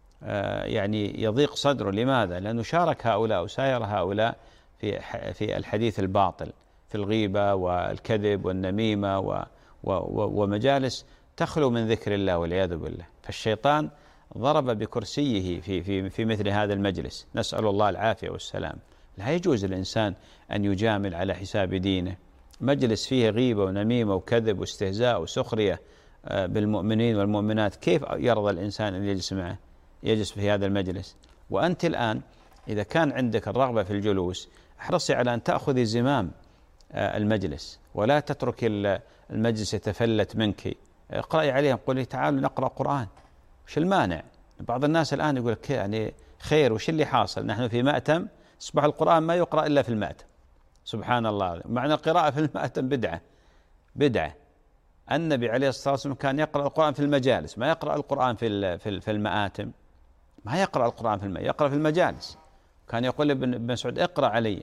يعني يضيق صدره. لماذا؟ لأنه شارك هؤلاء وساير هؤلاء في في الحديث الباطل، في الغيبة والكذب والنميمة و ومجالس تخلو من ذكر الله والعياذ بالله. فالشيطان ضرب بكرسيه في في في مثل هذا المجلس، نسأل الله العافية والسلام. لا يجوز الإنسان أن يجامل على حساب دينه. مجلس فيه غيبة ونميمة وكذب واستهزاء وسخرية بالمؤمنين والمؤمنات، كيف يرضى الإنسان أن يجلس معه يجلس في هذا المجلس؟ وأنت الآن إذا كان عندك الرغبة في الجلوس، احرصي على أن تأخذي زمام المجلس ولا تترك المجلس يتفلت منك. اقرأي عليهم، قولي تعالوا نقرأ قرآن. وش المانع؟ بعض الناس الآن يقول لك يعني خير، وش اللي حاصل؟ نحن في مأتم، أصبح القرآن ما يقرأ إلا في المأتم. سبحان الله، معنى القراءة في المأتم بدعة بدعة. النبي عليه الصلاة والسلام كان يقرأ القرآن في المجالس، ما يقرأ القرآن في في المآتم، ما يقرأ القرآن في المآتم، يقرأ في المجالس. كان يقول لابن مسعود اقرأ علي،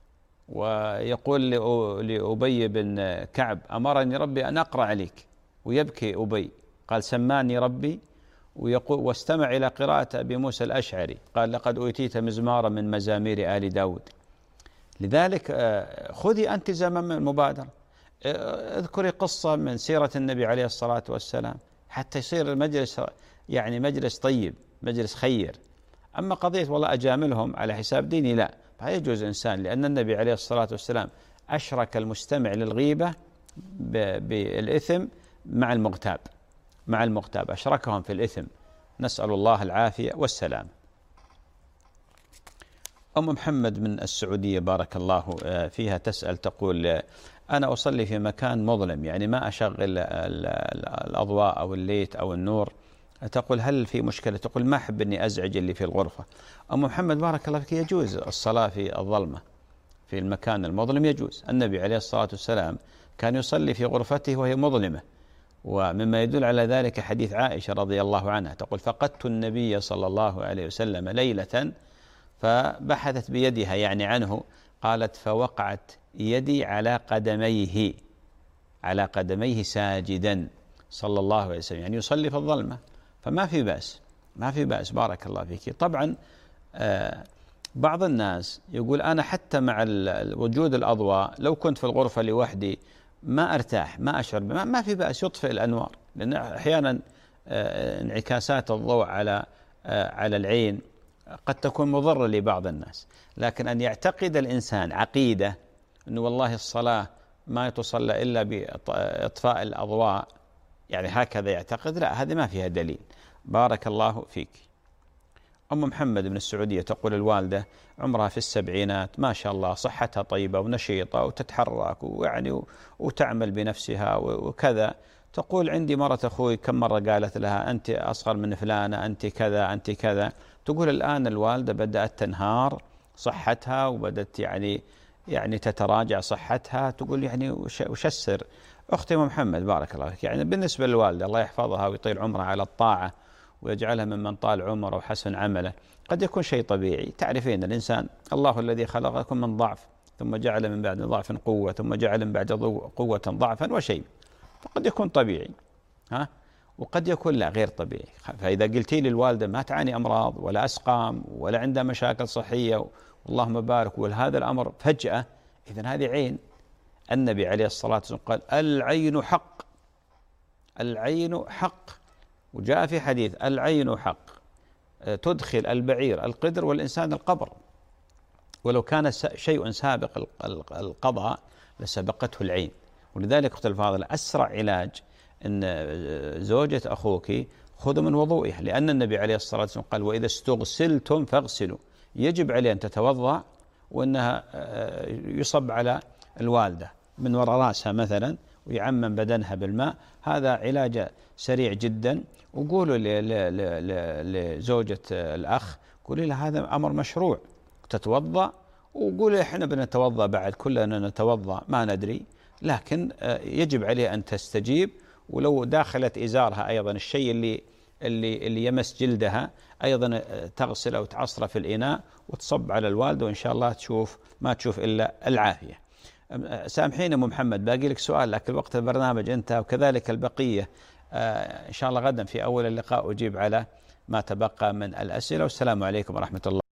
ويقول لأبي بن كعب أمرني ربي أن أقرأ عليك، ويبكي أبي، قال سماني ربي، ويقول واستمع إلى قراءة أبي موسى الأشعري، قال لقد أوتيت مزمارا من مزامير آل داود. لذلك خذي أنت زمام المبادرة، اذكري قصة من سيرة النبي عليه الصلاة والسلام حتى يصير المجلس يعني مجلس طيب، مجلس خير. أما قضية والله أجاملهم على حساب ديني، لا، لا يجوز إنسان، لأن النبي عليه الصلاة والسلام أشرك المستمع للغيبة بالإثم مع المغتاب، مع المغتاب أشركهم في الإثم، نسأل الله العافية والسلام. أم محمد من السعودية بارك الله فيها تسأل، تقول أنا أصلي في مكان مظلم، يعني ما أشغل الأضواء أو الليت أو النور، تقول هل في مشكلة؟ تقول ما أحب أني أزعج اللي في الغرفة. أم محمد بارك الله فيك، يجوز الصلاة في الظلمة في المكان المظلم، يجوز. النبي عليه الصلاة والسلام كان يصلي في غرفته وهي مظلمة، ومما يدل على ذلك حديث عائشة رضي الله عنها تقول فقدت النبي صلى الله عليه وسلم ليلة فبحثت بيدها يعني عنه، قالت فوقعت يدي على قدميه على قدميه ساجدا صلى الله عليه وسلم، يعني يصلي في الظلمة، فما في بأس ما في بأس بارك الله فيك. طبعا آه بعض الناس يقول أنا حتى مع وجود الأضواء لو كنت في الغرفة لوحدي ما أرتاح، ما أشعر بما ما في بأس يطفئ الأنوار، لأن أحيانا آه انعكاسات الضوء على آه على العين قد تكون مضرة لبعض الناس. لكن أن يعتقد الإنسان عقيدة أنه والله الصلاة ما تصلى إلا بإطفاء الأضواء، يعني هكذا يعتقد، لا، هذه ما فيها دليل. بارك الله فيك. أم محمد من السعودية تقول الوالدة عمرها في السبعينات ما شاء الله، صحتها طيبة ونشيطة وتتحرك ويعني وتعمل بنفسها وكذا، تقول عندي مرة أخوي كم مرة قالت لها أنت أصغر من فلانة، أنت كذا أنت كذا، تقول الآن الوالدة بدأت تنهار صحتها وبدأت يعني يعني تتراجع صحتها، تقول يعني وش السر؟ أختي محمد بارك الله فيك، يعني بالنسبة للوالدة الله يحفظها ويطيل عمرها على الطاعة ويجعلها ممن طال عمره وحسن عمله، قد يكون شيء طبيعي. تعرفين الإنسان الله الذي خلقكم من ضعف ثم جعل من بعد ضعف قوة ثم جعل من بعد قوة ضعفا وشيء، فقد يكون طبيعي ها، وقد يكون لا غير طبيعي. فإذا قلتي للوالدة ما تعاني أمراض ولا أسقام ولا عندها مشاكل صحية اللهم بارك، وهذا الأمر فجأة، إذن هذه عين. النبي عليه الصلاة والسلام قال العين حق، العين حق، وجاء في حديث العين حق تدخل البعير القدر والإنسان القبر، ولو كان شيء سابق القضاء لسبقته العين. ولذلك أختي الفاضلة أسرع علاج أن زوجة أخوك خذوا من وضوئها، لأن النبي عليه الصلاة والسلام قال وإذا استغسلتم فاغسلوا، يجب عليه أن تتوضأ وأنها يصب على الوالدة من وراء رأسها مثلا ويعمم بدنها بالماء، هذا علاج سريع جدا. وقولوا لزوجة الأخ قولي له هذا أمر مشروع، تتوضأ، وقولي إحنا بنتوضأ بعد، كلنا نتوضأ ما ندري، لكن يجب عليه أن تستجيب ولو داخلت إزارها أيضا الشيء اللي اللي اللي يمس جلدها أيضا تغسل أو تعصره في الإناء وتصب على الوالدة، وإن شاء الله تشوف ما تشوف إلا العافية. سامحيني أم محمد، باقي لك سؤال لكن وقت البرنامج انتهى، وكذلك البقية إن شاء الله غدا في أول اللقاء أجيب على ما تبقى من الأسئلة. والسلام عليكم ورحمة الله.